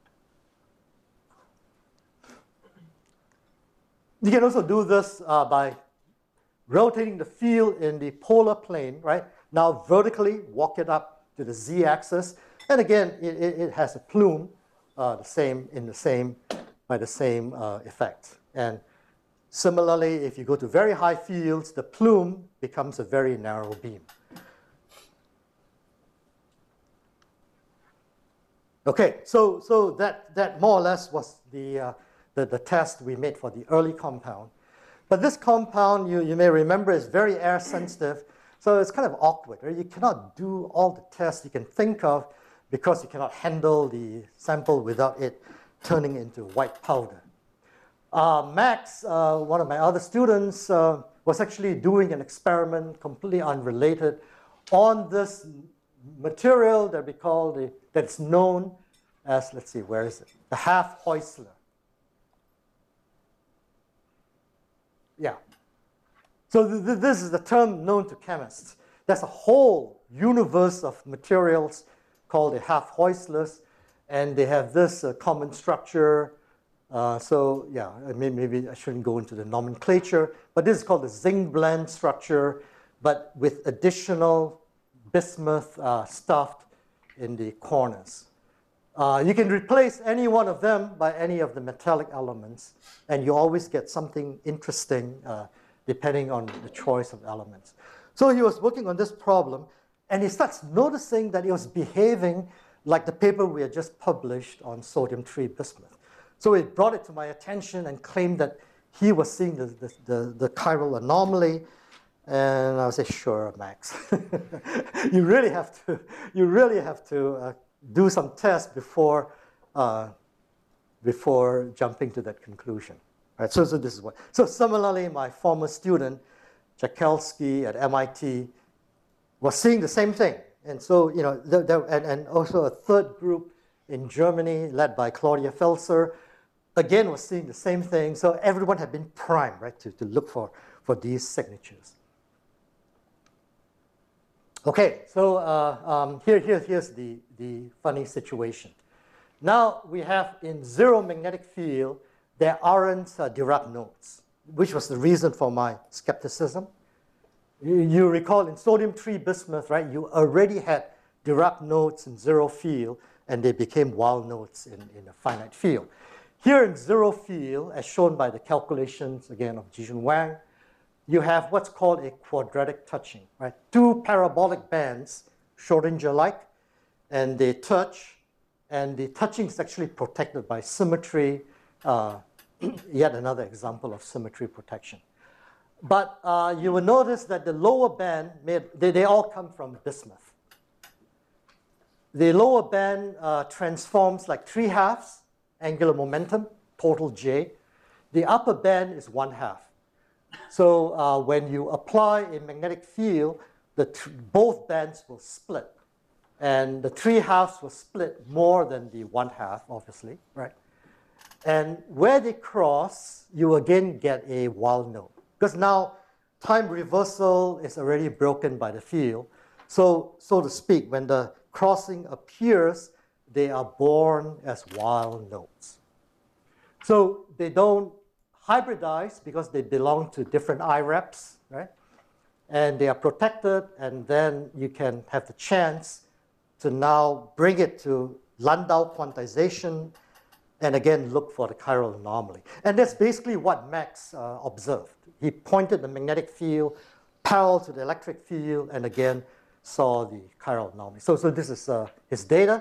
You can also do this uh, by rotating the field in the polar plane, right? Now vertically, walk it up to the z-axis. And again, it, it, it has a plume uh, the same, in the same, by the same uh, effect. And similarly, if you go to very high fields, the plume becomes a very narrow beam. Okay, so, so that, that more or less was the, uh, the, the test we made for the early compound. But this compound, you, you may remember, is very air sensitive, so it's kind of awkward. Right? You cannot do all the tests you can think of because you cannot handle the sample without it turning into white powder. Uh, Max, uh, one of my other students, uh, was actually doing an experiment completely unrelated on this material that we call the, that's known as, let's see, where is it? The half-Heusler. Yeah. So th th this is the term known to chemists. There's a whole universe of materials called the half-Heuslers, and they have this uh, common structure. Uh, so yeah, I mean, maybe I shouldn't go into the nomenclature, but this is called the zinc blende structure, but with additional bismuth uh, stuffed in the corners. Uh, you can replace any one of them by any of the metallic elements, and you always get something interesting uh, depending on the choice of elements. So he was working on this problem, and he starts noticing that it was behaving like the paper we had just published on sodium three bismuth. So he brought it to my attention and claimed that he was seeing the, the, the, the chiral anomaly. And I would say, sure, Max. you really have to, you really have to uh, do some tests before, uh, before jumping to that conclusion. Right, so, so this is what. So similarly, my former student, Jakelski at M I T, was seeing the same thing. And so, you know, there, there, and, and also a third group in Germany led by Claudia Felser, again, was seeing the same thing. So everyone had been primed, right, to, to look for, for these signatures. Okay, so uh, um, here, here, here's the, the funny situation. Now we have in zero magnetic field, there aren't uh, Dirac nodes, which was the reason for my skepticism. You, you recall in sodium three bismuth, right, you already had Dirac nodes in zero field, and they became wild nodes in, in a finite field. Here in zero field, as shown by the calculations, again, of Jijun Wang, you have what's called a quadratic touching, right? Two parabolic bands, Schrodinger-like, and they touch, and the touching is actually protected by symmetry, uh, yet another example of symmetry protection. But uh, you will notice that the lower band, made, they, they all come from bismuth. The lower band uh, transforms like three halves, angular momentum, total J. The upper band is one half. So uh, when you apply a magnetic field, the both bands will split. And the three halves were split more than the one half, obviously, right? And where they cross, you again get a wild node. Because now time reversal is already broken by the field. So, so to speak, when the crossing appears, they are born as wild nodes. So they don't hybridize because they belong to different I REPs, right? And they are protected, and then you can have the chance to now bring it to Landau quantization and again look for the chiral anomaly. And that's basically what Max uh, observed. He pointed the magnetic field parallel to the electric field and again saw the chiral anomaly. So, so this is uh, his data.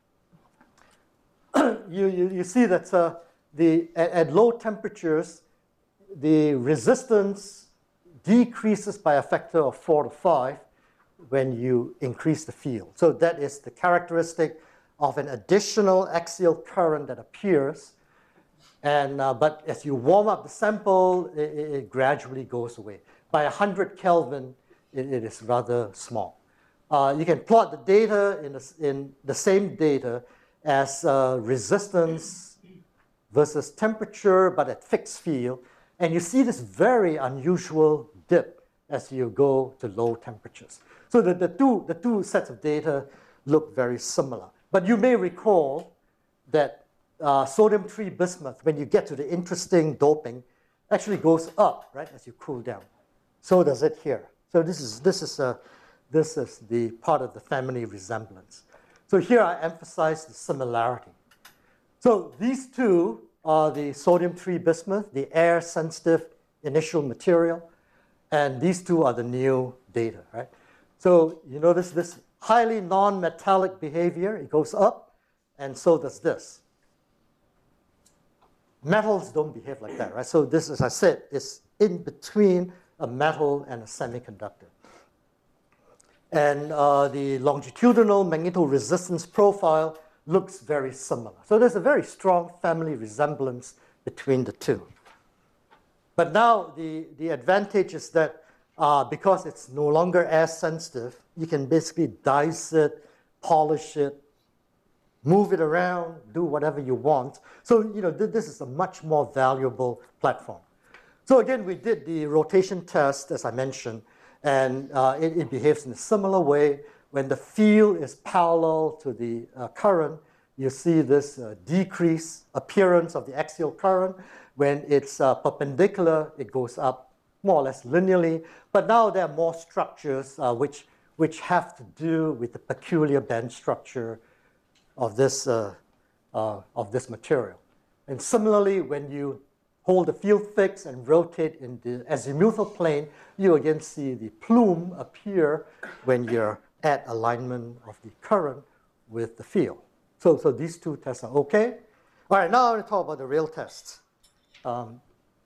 you, you, you see that uh, the, at, at low temperatures, the resistance decreases by a factor of four to five when you increase the field. So that is the characteristic of an additional axial current that appears. And, uh, but as you warm up the sample, it, it gradually goes away. By one hundred Kelvin, it, it is rather small. Uh, you can plot the data in the, in the same data as uh, resistance versus temperature, but at fixed field. And you see this very unusual dip as you go to low temperatures. So the, the, two, the two sets of data look very similar. But you may recall that uh, sodium three bismuth, when you get to the interesting doping, actually goes up, right, as you cool down. So does it here. So this is, this is, a, this is the part of the family resemblance. So here I emphasize the similarity. So these two are the sodium three bismuth, the air-sensitive initial material, and these two are the new data, right? So you notice this highly non-metallic behavior, it goes up, and so does this. Metals don't behave like that, right? So this, as I said, is in between a metal and a semiconductor. And uh, the longitudinal magnetoresistance profile looks very similar. So there's a very strong family resemblance between the two. But now the, the advantage is that uh, because it's no longer as sensitive, you can basically dice it, polish it, move it around, do whatever you want. So you know, th this is a much more valuable platform. So again, we did the rotation test, as I mentioned, and uh, it, it behaves in a similar way. When the field is parallel to the uh, current, you see this uh, decrease appearance of the axial current. When it's uh, perpendicular, it goes up more or less linearly. But now there are more structures uh, which, which have to do with the peculiar band structure of this, uh, uh, of this material. And similarly, when you hold the field fixed and rotate in the azimuthal plane, you again see the plume appear when you're at alignment of the current with the field. So, so these two tests are okay. All right, now I want to talk about the real tests. Um,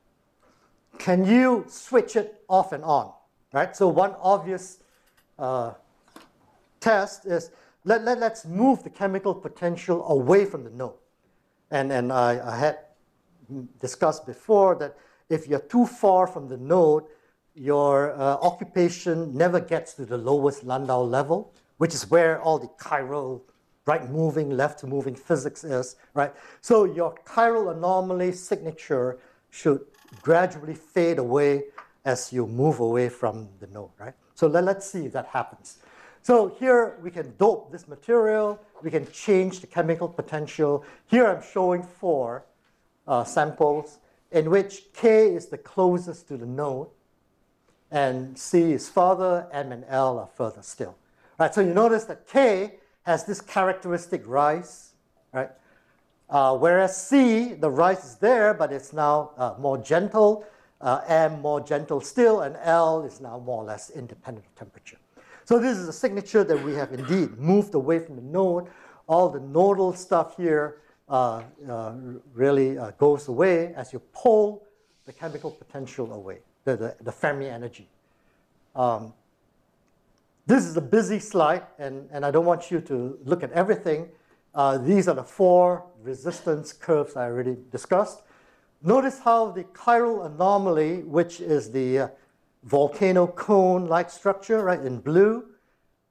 can you switch it off and on, right? So one obvious uh, test is let, let, let's move the chemical potential away from the node. And, and I, I had discussed before that if you're too far from the node, your uh, occupation never gets to the lowest Landau level, which is where all the chiral right-moving, left-moving physics is, right? So your chiral anomaly signature should gradually fade away as you move away from the node, right? So let, let's see if that happens. So here we can dope this material. We can change the chemical potential. Here I'm showing four uh, samples in which K is the closest to the node, and C is further, M and L are further still. Right, so you notice that K has this characteristic rise, right? Uh, whereas C, the rise is there, but it's now uh, more gentle, uh, M more gentle still, and L is now more or less independent of temperature. So this is a signature that we have indeed moved away from the node. All the nodal stuff here uh, uh, really uh, goes away as you pull the chemical potential away, the, the, the Fermi energy. Um, This is a busy slide, and, and I don't want you to look at everything. Uh, these are the four resistance curves I already discussed. Notice how the chiral anomaly, which is the uh, volcano cone-like structure, right, in blue,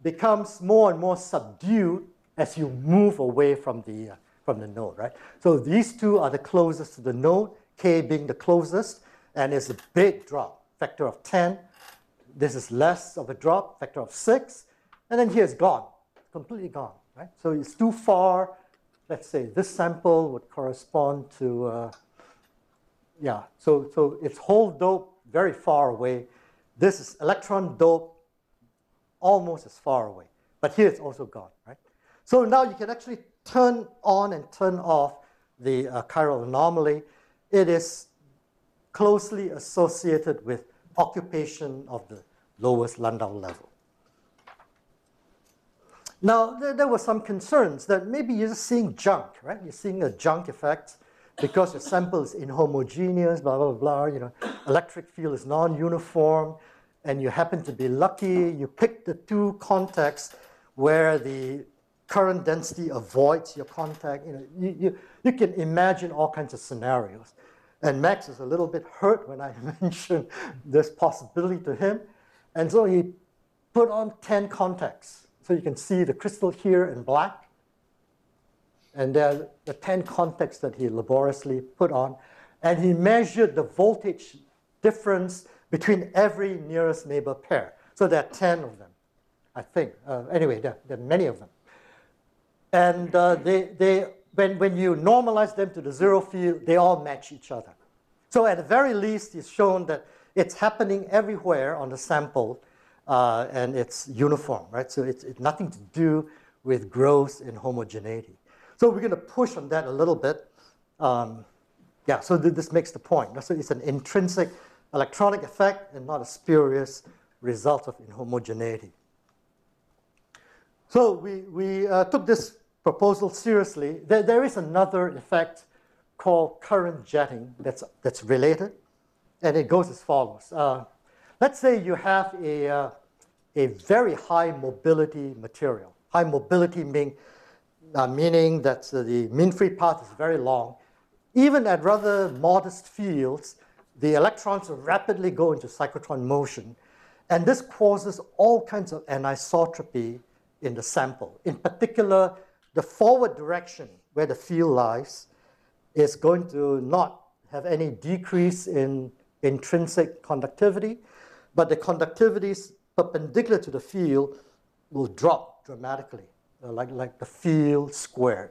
becomes more and more subdued as you move away from the, uh, from the node, right? So these two are the closest to the node, K being the closest, and it's a big drop, factor of ten. This is less of a drop, factor of six, and then here it's gone, completely gone, right? So it's too far. Let's say this sample would correspond to, uh, yeah, so, so it's hole dope very far away. This is electron dope almost as far away, but here it's also gone, right? So now you can actually turn on and turn off the uh, chiral anomaly. It is closely associated with occupation of the lowest Landau level. Now, there, there were some concerns that maybe you're just seeing junk, right? You're seeing a junk effect because your sample is inhomogeneous, blah, blah, blah. You know, electric field is non-uniform, and you happen to be lucky. You pick the two contacts where the current density avoids your contact. You know, you, you, you can imagine all kinds of scenarios. And Max is a little bit hurt when I mentioned this possibility to him. And so he put on ten contacts. So you can see the crystal here in black. And there are the ten contacts that he laboriously put on. And he measured the voltage difference between every nearest neighbor pair. So there are ten of them, I think. Uh, anyway, there, there are many of them. And uh, they, they, when, when you normalize them to the zero field, they all match each other. So at the very least, he's shown that it's happening everywhere on the sample, uh, and it's uniform, right? So it's, it's nothing to do with growth in homogeneity. So we're going to push on that a little bit. Um, yeah, so th this makes the point. So it's an intrinsic electronic effect and not a spurious result of inhomogeneity. So we, we uh, took this proposal seriously. There, there is another effect called current jetting that's, that's related, and it goes as follows. Uh, let's say you have a, uh, a very high mobility material. High mobility mean, uh, meaning that uh, the mean free path is very long. Even at rather modest fields, the electrons will rapidly go into cyclotron motion, and this causes all kinds of anisotropy in the sample. In particular, the forward direction where the field lies is going to not have any decrease in intrinsic conductivity, but the conductivities perpendicular to the field will drop dramatically, uh, like, like the field squared.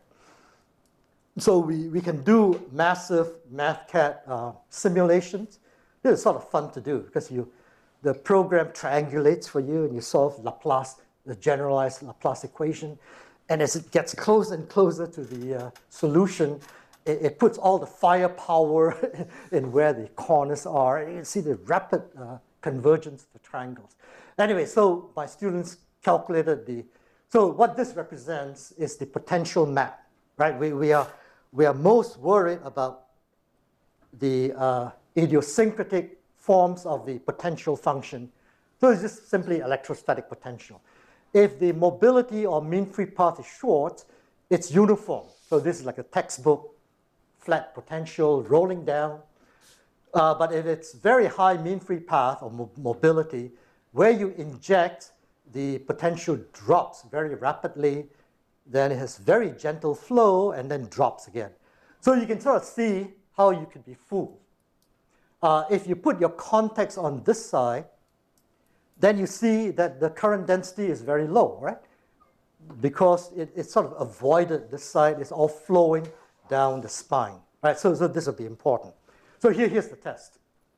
So we, we can do massive MathCAD uh, simulations. This is sort of fun to do because you, the program triangulates for you and you solve Laplace, the generalized Laplace equation. And as it gets closer and closer to the uh, solution, it, it puts all the firepower in where the corners are. And you can see the rapid uh, convergence of the triangles. Anyway, so my students calculated the, so what this represents is the potential map, right? We, we, are, we are most worried about the uh, idiosyncratic forms of the potential function. So it's just simply electrostatic potential. If the mobility or mean free path is short, it's uniform. So this is like a textbook flat potential rolling down. Uh, but if it's very high mean free path or mo mobility, where you inject, the potential drops very rapidly, then it has very gentle flow and then drops again. So you can sort of see how you can be fooled. Uh, if you put your contacts on this side, then you see that the current density is very low, right? Because it, it's sort of avoided this side. It's all flowing down the spine, right? So, so this will be important. So here, here's the test.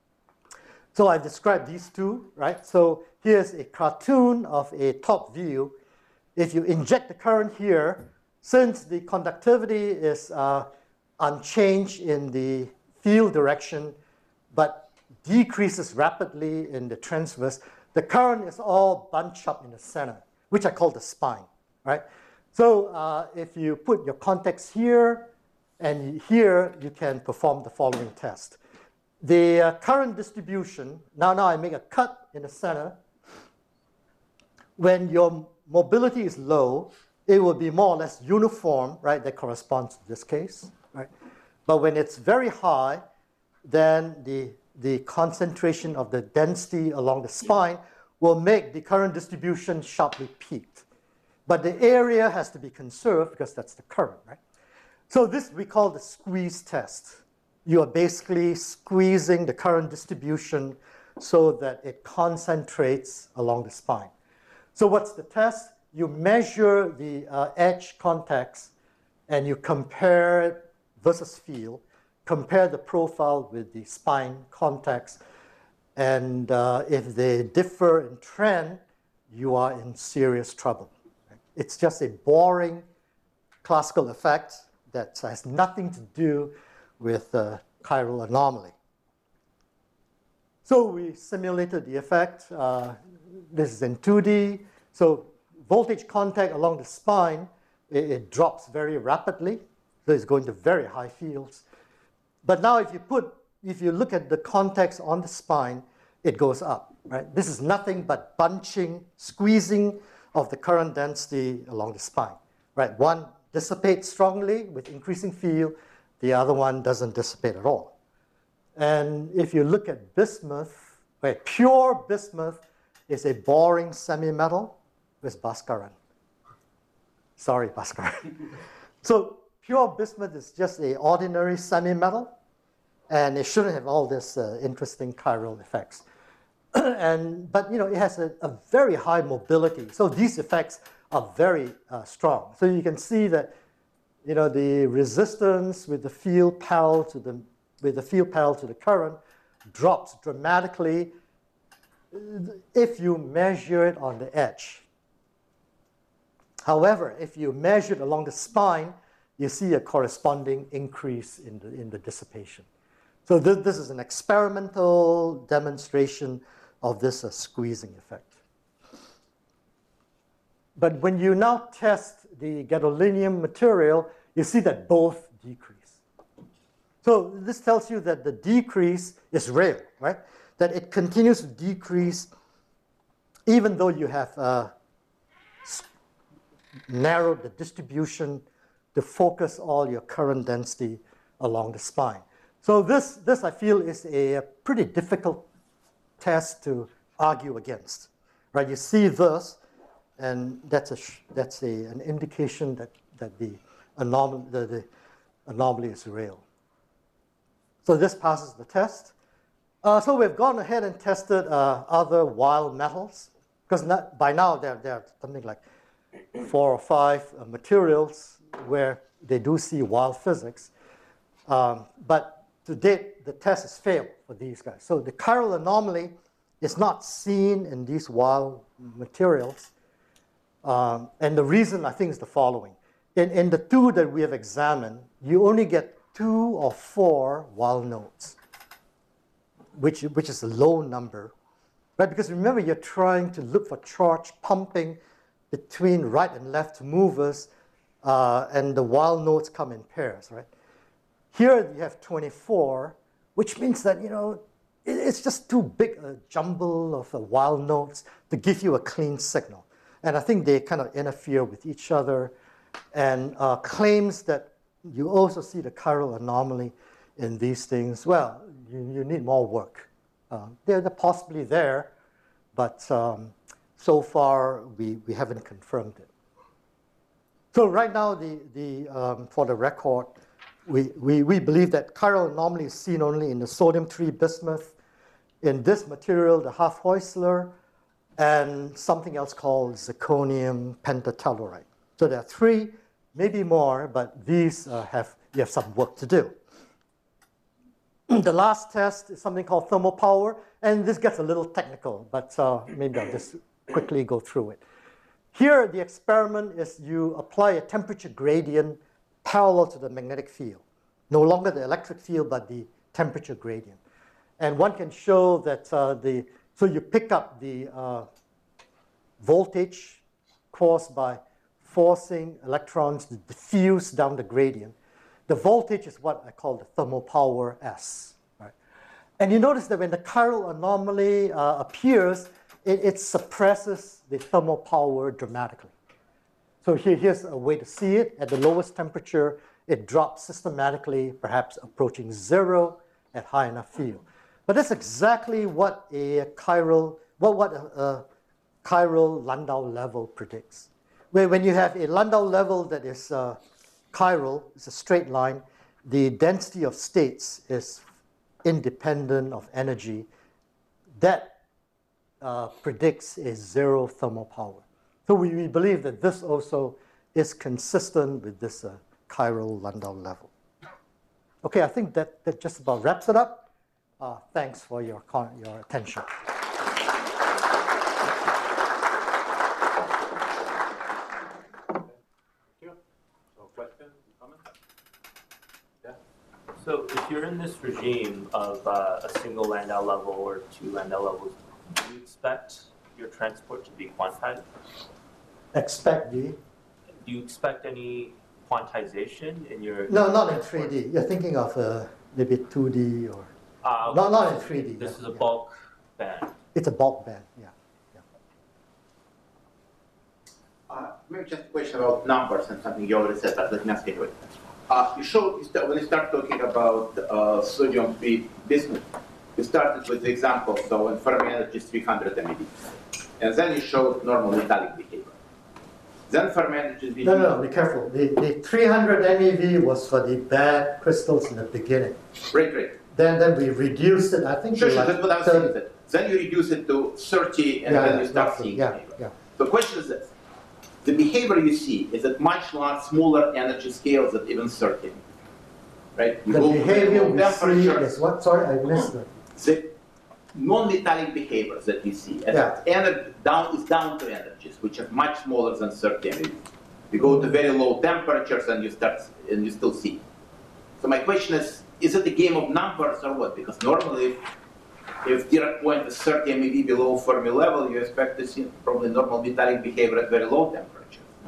So I've described these two, right? So here's a cartoon of a top view. If you inject the current here, since the conductivity is uh, unchanged in the field direction, but decreases rapidly in the transverse, the current is all bunched up in the center, which I call the spine, right? So uh, if you put your contacts here and here, you can perform the following test. The uh, current distribution, now, now I make a cut in the center. When your mobility is low, it will be more or less uniform, right? That corresponds to this case, right? But when it's very high, then the, the concentration of the density along the spine will make the current distribution sharply peaked. But the area has to be conserved because that's the current, right? So this we call the squeeze test. You are basically squeezing the current distribution so that it concentrates along the spine. So what's the test? You measure the uh, edge contacts and you compare it versus field, compare the profile with the spine contacts, and uh, if they differ in trend, you are in serious trouble. It's just a boring classical effect that has nothing to do with uh, chiral anomaly. So we simulated the effect. Uh, this is in two D. So voltage contact along the spine, it, it drops very rapidly. So it's going to very high fields. But now if you put, if you look at the contacts on the spine, it goes up, right? This is nothing but bunching, squeezing of the current density along the spine, right? One dissipates strongly with increasing field. The other one doesn't dissipate at all. And if you look at bismuth, right, pure bismuth is a boring semi-metal with Bhaskaran. Sorry, Bhaskaran. So pure bismuth is just an ordinary semi-metal, and it shouldn't have all this uh, interesting chiral effects. and, but you know, it has a, a very high mobility. So these effects are very uh, strong. So you can see that you know, the resistance with the field parallel to the, with the field parallel to the current drops dramatically if you measure it on the edge. However, if you measure it along the spine, you see a corresponding increase in the, in the dissipation. So this, this is an experimental demonstration of this uh, squeezing effect. But when you now test the gadolinium material, you see that both decrease. So this tells you that the decrease is real, right? That it continues to decrease even though you have uh, narrowed the distribution to focus all your current density along the spine. So this, this I feel, is a pretty difficult test to argue against, right? You see this, and that's a that's a an indication that that the anomaly the, the anomaly is real. So this passes the test. Uh, so we've gone ahead and tested uh, other wild metals because by now there there are something like four or five uh, materials where they do see wild physics, um, but to date the test has failed for these guys. So the chiral anomaly is not seen in these wild materials. Um, and the reason, I think, is the following. In, in the two that we have examined, you only get two or four wild nodes, which, which is a low number, right? Because remember, you're trying to look for charge pumping between right and left movers, uh, and the wild nodes come in pairs, right? Here you have twenty-four, which means that, you know, it, it's just too big a jumble of uh, wild nodes to give you a clean signal. And I think they kind of interfere with each other, and uh, claims that you also see the chiral anomaly in these things. Well, you, you need more work. Uh, they're, they're possibly there, but um, so far we, we haven't confirmed it. So right now, the, the, um, for the record, we, we, we believe that chiral anomaly is seen only in the sodium three bismuth, in this material, the Hofhäusler, and something else called zirconium pentatelluride. So there are three, maybe more, but these uh, have, you have some work to do. The last test is something called thermal power, and this gets a little technical, but uh, maybe I'll just quickly go through it. Here, the experiment is you apply a temperature gradient parallel to the magnetic field. No longer the electric field, but the temperature gradient. And one can show that uh, the So you pick up the uh, voltage caused by forcing electrons to diffuse down the gradient. The voltage is what I call the thermal power S. Right? And you notice that when the chiral anomaly uh, appears, it, it suppresses the thermal power dramatically. So here, here's a way to see it. At the lowest temperature, it drops systematically, perhaps approaching zero at high enough field. But that's exactly what a chiral what, what a, a chiral Landau level predicts. Where when you have a Landau level that is uh, chiral, it's a straight line, the density of states is independent of energy. That uh, predicts a zero thermal power. So we, we believe that this also is consistent with this uh, chiral Landau level. Okay, I think that, that just about wraps it up. Uh, thanks for your, your attention. So if you're in this regime of uh, a single Landau level or two Landau levels, do you expect your transport to be quantized? Expect the? Do you expect any quantization in your... No, not in three D. You're thinking of uh, maybe two D or... Uh, not, not in three D. This yeah, is a yeah. bulk band. It's a bulk band, yeah. yeah. Uh, maybe just a question about numbers and something you already said, but let me ask anyway. Uh, you showed, you start, when you start talking about uh, sodium-free bismuth, you started with the example, so when Fermi energy is three hundred MeV. And then you showed normal metallic behavior. Then Fermi energy is... No, no, no, be careful. The, the three hundred MeV was for the bad crystals in the beginning. Right, right. Then, then we reduced it, I think... Sure, sure, like that's what I was saying. That. Then you reduce it to thirty, and yeah, then yeah, you start roughly, seeing yeah, behavior. yeah. The question is this. The behavior you see is at much large, smaller energy scales than even thirty. Right? You The go behavior to we see temperature, is what? Sorry, I missed it. the non-metallic behaviors that you see at Yeah. energy, down, is down to energies, which are much smaller than thirty MeV. You go to very low temperatures and you start, and you still see. So my question is, is it a game of numbers or what? Because normally, if Dirac point is thirty MeV below Fermi level, you expect to see probably normal metallic behavior at very low temperatures.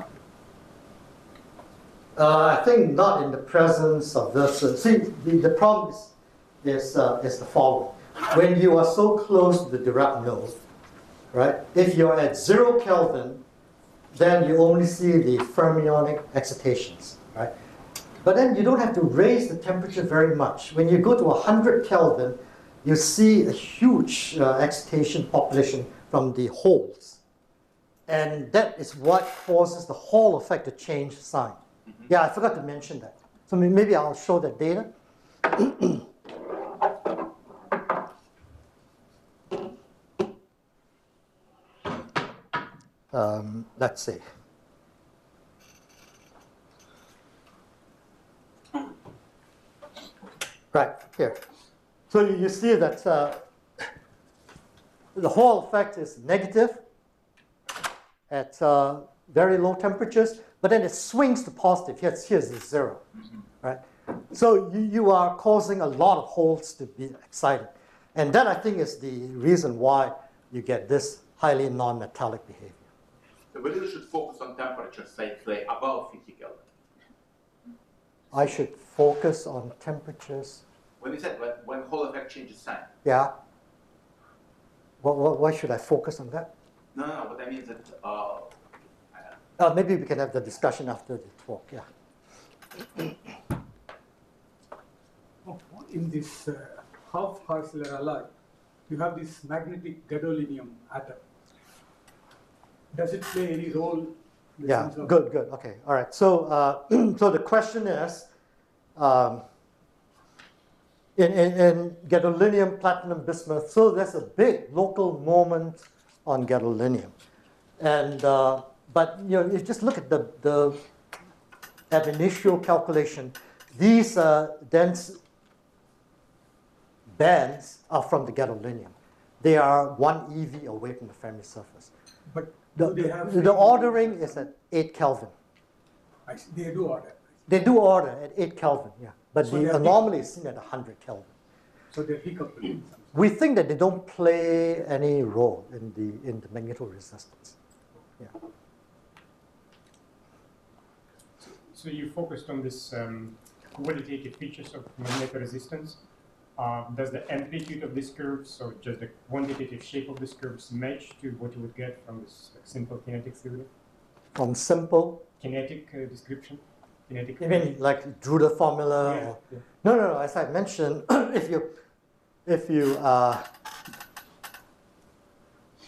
Uh, I think not in the presence of this. Uh, see, the, the problem is, is, uh, is the following. When you are so close to the Dirac node, right, if you're at zero Kelvin, then you only see the fermionic excitations, right? But then you don't have to raise the temperature very much. When you go to one hundred Kelvin, you see a huge uh, excitation population from the holes. And that is what causes the Hall effect to change sign. Mm-hmm. Yeah, I forgot to mention that. So maybe I'll show that data. um, let's see. Right, here. So you see that uh, the Hall effect is negative at uh, very low temperatures, but then it swings to positive. Here's, here's the zero, right? So you, you are causing a lot of holes to be excited. And that, I think, is the reason why you get this highly non-metallic behavior. So we really should focus on temperature, say, say above fifty Kelvin. I should focus on temperatures. When you said when, when Hall effect changes sign. Yeah. What, what, why should I focus on that? No, no, no. What I mean is that uh, Uh, maybe we can have the discussion after the talk, yeah. In this uh, half Hartzler alloy, you have this magnetic gadolinium atom. Does it play any role? In the Yeah, sense of good, good, okay, all right. So, uh, so the question is, um, in, in, in gadolinium, platinum, bismuth, so there's a big local moment on gadolinium. And uh, But you know, if you just look at the, the ab initio calculation, these uh, dense bands are from the gadolinium. They are one E V away from the Fermi surface. But The, do they have the, the ordering is at eight Kelvin. I see, they do order. They do order at eight Kelvin, yeah. But So the they're anomaly is seen at one hundred Kelvin. So they're decoupled. We think that they don't play any role in the, in the magnetoresistance. Yeah. So you focused on this um, qualitative features of magnetoresistance. Uh, does the amplitude of these curves, or just the quantitative shape of these curves, match to what you would get from this like, simple kinetic theory? From simple? Kinetic uh, description? Kinetic You mean like drew the formula? Yeah, or, yeah. No, no, no. As I mentioned, if you, if you, uh,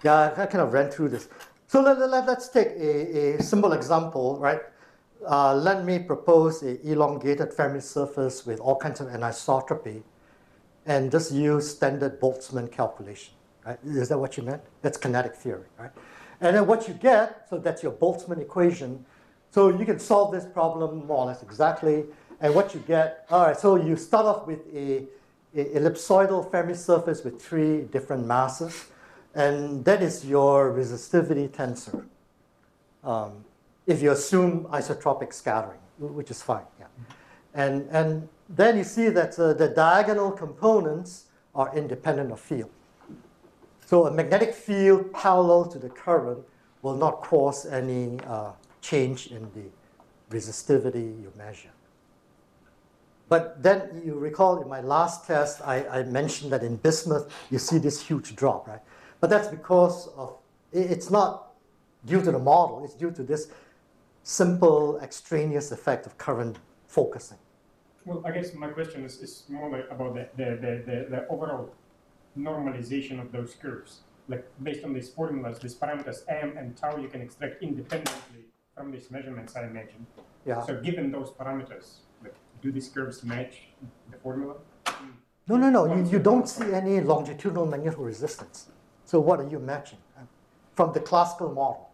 Yeah, I kind of ran through this. So let, let, let's take a, a simple example, right? Uh, let me propose a elongated Fermi surface with all kinds of anisotropy and just use standard Boltzmann calculation, right? Is that what you meant? That's kinetic theory, right? And then what you get, so that's your Boltzmann equation. So you can solve this problem more or less exactly. And what you get, all right, so you start off with a, a ellipsoidal Fermi surface with three different masses. And that is your resistivity tensor, um, if you assume isotropic scattering, which is fine. Yeah. And, and then you see that uh, the diagonal components are independent of field. So a magnetic field parallel to the current will not cause any uh, change in the resistivity you measure. But then you recall in my last test, I, I mentioned that in bismuth, you see this huge drop, right? But that's because of, it's not due to the model, it's due to this simple extraneous effect of current focusing. Well, I guess my question is, is more like about the, the, the, the, the overall normalization of those curves. Like based on these formulas, these parameters m and tau you can extract independently from these measurements, I imagine. Yeah. So given those parameters, like, do these curves match the formula? No, no, no, you, you don't see any longitudinal magnetoresistance. So what are you matching from the classical model?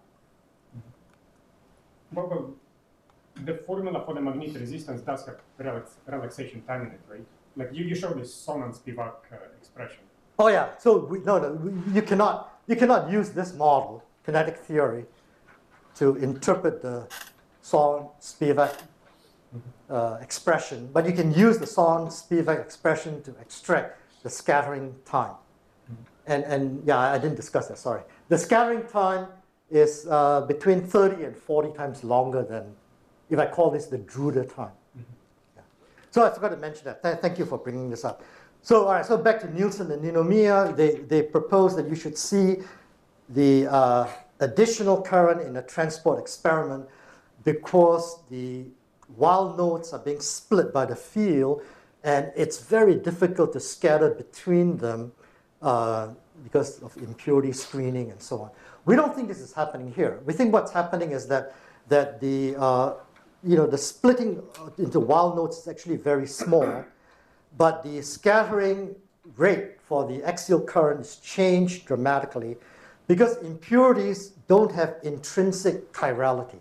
Well, well, the formula for the magnetoresistance does have relax, relaxation time in it, right? Like you, you show this Sonnan-Spivak uh, expression. Oh yeah, so we, no, no, we, you cannot you cannot use this model, kinetic theory, to interpret the Sonnan-Spivak uh, expression, but you can use the Sonnan-Spivak expression to extract the scattering time. And, and yeah, I didn't discuss that, sorry. The scattering time is uh, between thirty and forty times longer than, if I call this the Drude time. Mm-hmm. Yeah. So I forgot to mention that. Th thank you for bringing this up. So all right, so back to Nielsen and Ninomiya, they, they propose that you should see the uh, additional current in a transport experiment because the wild nodes are being split by the field, and it's very difficult to scatter between them uh, because of impurity screening and so on. We don't think this is happening here. We think what's happening is that, that the, uh, you know, the splitting into wild nodes is actually very small, but the scattering rate for the axial current is changed dramatically because impurities don't have intrinsic chirality.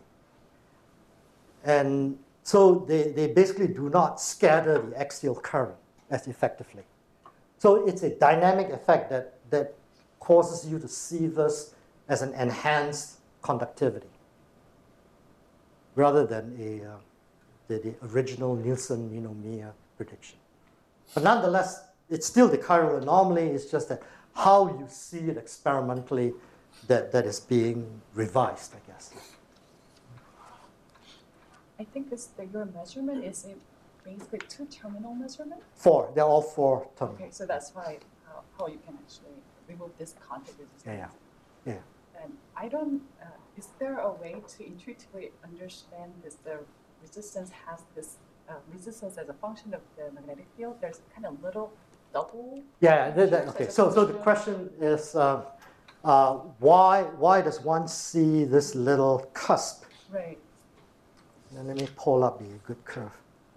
And so they, they basically do not scatter the axial current as effectively. So it's a dynamic effect that, that causes you to see this as an enhanced conductivity rather than a, uh, the, the original Nielsen-Ninomiya prediction. But nonetheless, it's still the chiral anomaly. It's just that how you see it experimentally that, that is being revised, I guess. I think this the, your measurement is a basically two terminal measurement. Four. They're all four terminal. Okay, so that's why how, how you can actually remove this contact resistance. Yeah, yeah. And I don't. Uh, is there a way to intuitively understand this? The resistance has this uh, resistance as a function of the magnetic field. There's kind of little double. Yeah. That, that, okay. So, so the question is, uh, uh, why why does one see this little cusp? Right. Now let me pull up the good curve.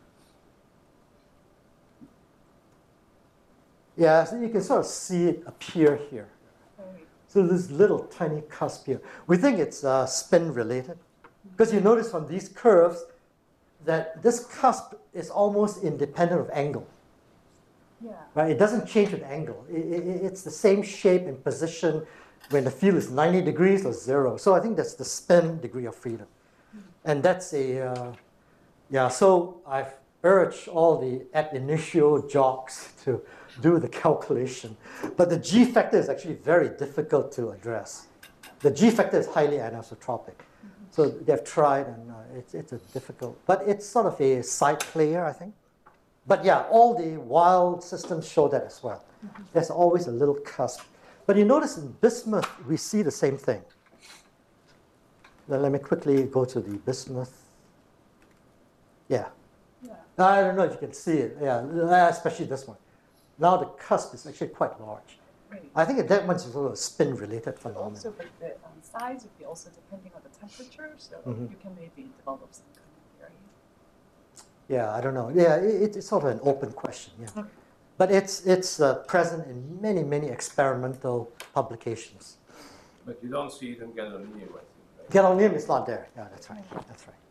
Yeah, so you can sort of see it appear here. Right. So this little tiny cusp here. We think it's uh, spin related because you notice from these curves that this cusp is almost independent of angle. Yeah. Right? It doesn't change with angle. It, it, it's the same shape and position when the field is ninety degrees or zero. So I think that's the spin degree of freedom. And that's a, uh, yeah, so I've urged all the ab initio jocks to do the calculation. But the G factor is actually very difficult to address. The G factor is highly anisotropic. Mm-hmm. So they've tried, and uh, it's, it's a difficult, but it's sort of a side player, I think. But yeah, all the wild systems show that as well. Mm-hmm. There's always a little cusp. But you notice in bismuth, we see the same thing. Now let me quickly go to the bismuth. Yeah. Yeah. I don't know if you can see it. Yeah, especially this one. Now the cusp is actually quite large. Right. I think that one's also a spin-related But phenomenon. also, but the um, size would be also depending on the temperature, so Mhm. you can maybe develop some kind of theory. Yeah, I don't know. Yeah, it, it's sort of an open question. Yeah, Okay. but it's it's uh, present in many many experimental publications. But you don't see it in gadolinium, I think, right? Gadolinium is not there. Yeah, that's right. That's right.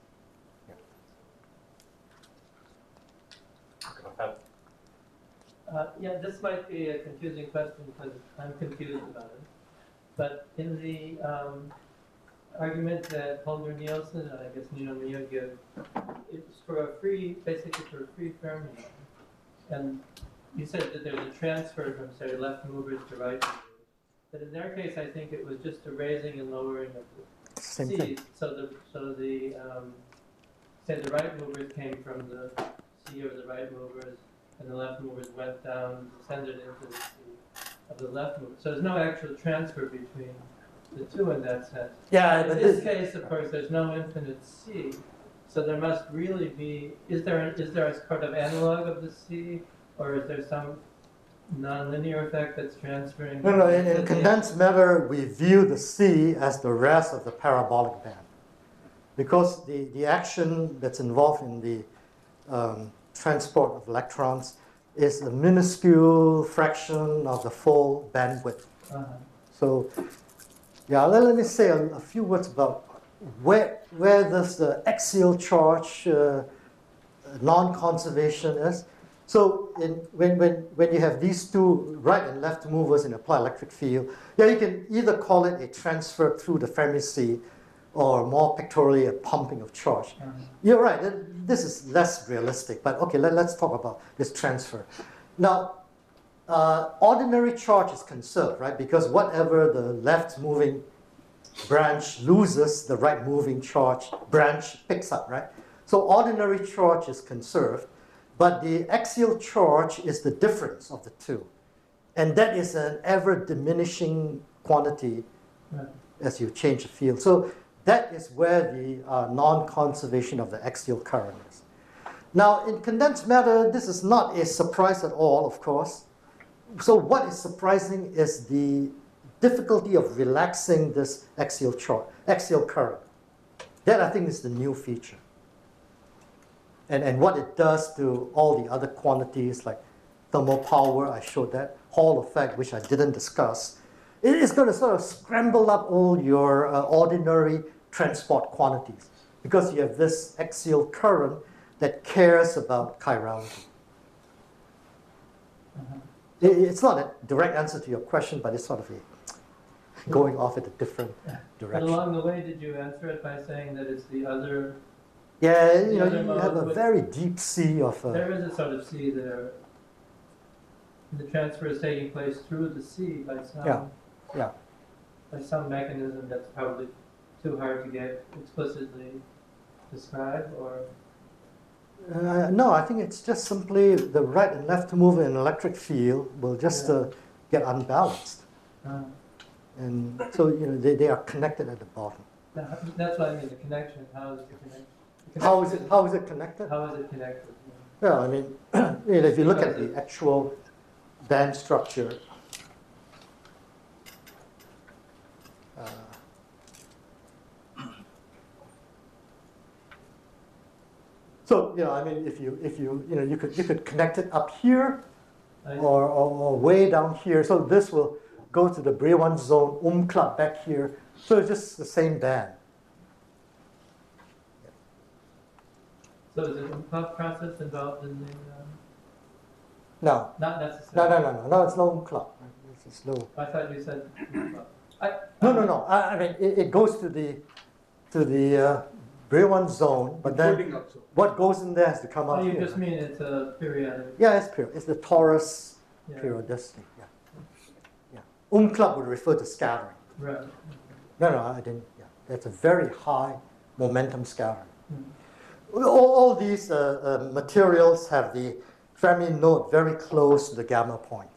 Uh, yeah, this might be a confusing question because I'm confused about it. But in the um, argument that Holger Nielsen and I guess Nino Mio give, it's for a free, basically for a free fermion. And you said that there's a transfer from, say, left movers to right movers. But in their case, I think it was just a raising and lowering of the Same C. thing. So the, so the um, say the right movers came from the C of the right movers, and the left movers went down, descended into the C of the left movers. So there's no actual transfer between the two in that sense. Yeah, In but this this, case, of course, there's no infinite C, so there must really be, is there, is there a sort of analog of the C, or is there some nonlinear effect that's transferring? no, no. In, in condensed matter, we view the C as the rest of the parabolic band, because the the action that's involved in the um, transport of electrons is a minuscule fraction of the full bandwidth. Uh-huh. So, yeah, let, let me say a, a few words about where where does the axial charge uh, non-conservation is. So, in, when when when you have these two right and left movers in applied electric field, yeah, you can either call it a transfer through the Fermi sea, or more pictorially, a pumping of charge. Uh-huh. You're right. th- This is less realistic, but okay, let, let's talk about this transfer. Now, uh, ordinary charge is conserved, right? Because whatever the left moving branch loses, the right moving charge branch picks up, right? So ordinary charge is conserved, but the axial charge is the difference of the two. And that is an ever diminishing quantity Right. as you change the field. So that is where the uh, non-conservation of the axial current is. Now, in condensed matter, this is not a surprise at all, of course. So what is surprising is the difficulty of relaxing this axial charge, axial current. That, I think, is the new feature. And, and what it does to all the other quantities like thermal power, I showed that, Hall effect, which I didn't discuss. It is going to sort of scramble up all your uh, ordinary transport quantities because you have this axial current that cares about chirality. Uh-huh. It, it's not a direct answer to your question, but it's sort of a going off in a different But direction. along the way, did you answer it by saying that it's the other, Yeah, the you know, other you mode have a with- very deep sea of. Uh, there is a sort of C there. The transfer is taking place through the C by some, Yeah, yeah. by some mechanism that's probably too hard to get explicitly described, or Uh, no, I think it's just simply the right and left mover in an electric field will just Yeah. uh, get unbalanced. uh, And so, you know, they, they are connected at the bottom. that- that's what I mean. The connection. How is the connection? the How is it, connection- how is it connected? How is it connected? Well, I mean, you know, if you look at the actual band structure, uh, so, you know, I mean, if you, if you, you know, you could, you could connect it up here I- or, or, or way down here. So this will go to the Brillouin zone, umklapp back here. So it's just the same band. So is it a pump process involved in the? Um, No, not no, necessarily. no, no, no, no, it's no umklapp. It's just no. I thought you said. I, No, no, no. I, I mean, it, it goes to the to the uh, Brillouin zone, but then Folding also. what goes in there has to come Oh, out you here. just mean it's a periodic. Yeah, it's pure. It's the torus Yeah. periodicity. Yeah, yeah. Umklapp would refer to scattering. Right. No, no, I didn't. Yeah, that's a very high momentum scattering. Hmm. All, all these uh, uh, materials have the Fermi node very close to the gamma point.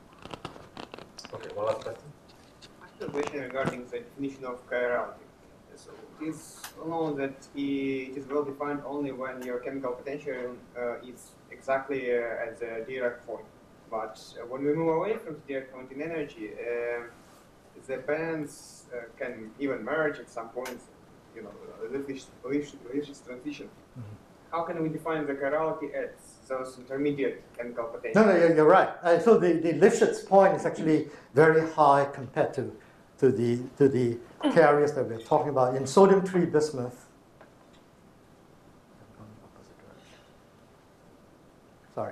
Okay, one last question. I have a question regarding the definition of chirality. So it is known that it is well defined only when your chemical potential uh, is exactly uh, at the Dirac point. But uh, when we move away from the Dirac point in energy, uh, the bands uh, can even merge at some point. You know, Lifshitz transition. Mm-hmm. How can we define the chirality at those intermediate chemical potentials? No, no, you're, you're right. Uh, so the, the Lifshitz point is actually very high compared to, to the to the carriers that we're talking about. In sodium three bismuth, sorry.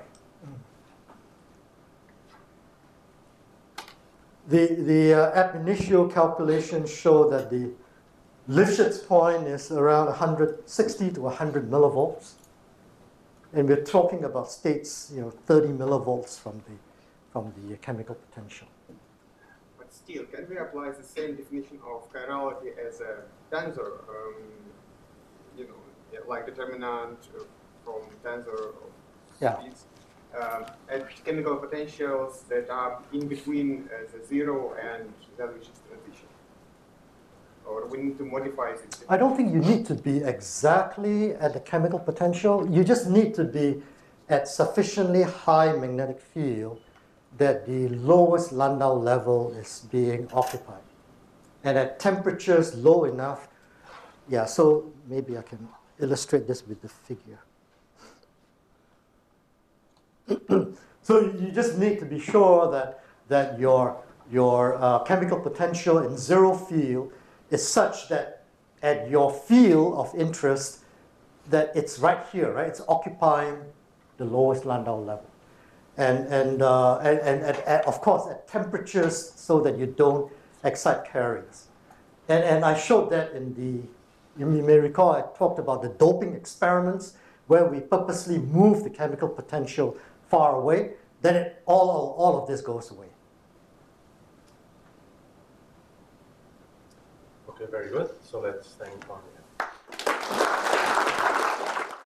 The, the uh, ab initio calculations show that the Lifshitz point is around one hundred sixty to one hundred millivolts. And we're talking about states, you know, thirty millivolts from the, from the chemical potential. But still, can we apply the same definition of chirality as a tensor, um, you know, like determinant from tensor of yeah. speeds, um, at chemical potentials that are in between uh, the zero and the Lifshitz transition? Or we need to modify it? I don't think you need to be exactly at the chemical potential. You just need to be at sufficiently high magnetic field that the lowest Landau level is being occupied. And at temperatures low enough, yeah, so maybe I can illustrate this with the figure. So you just need to be sure that, that your, your uh, chemical potential in zero field is such that at your field of interest, that it's right here, right? It's occupying the lowest Landau level. And, and, uh, and, and at, at, of course, at temperatures so that you don't excite carriers. And, and I showed that in the, you may recall I talked about the doping experiments where we purposely move the chemical potential far away, then it, all, all of this goes away. Okay, very good. So let's thank Tom.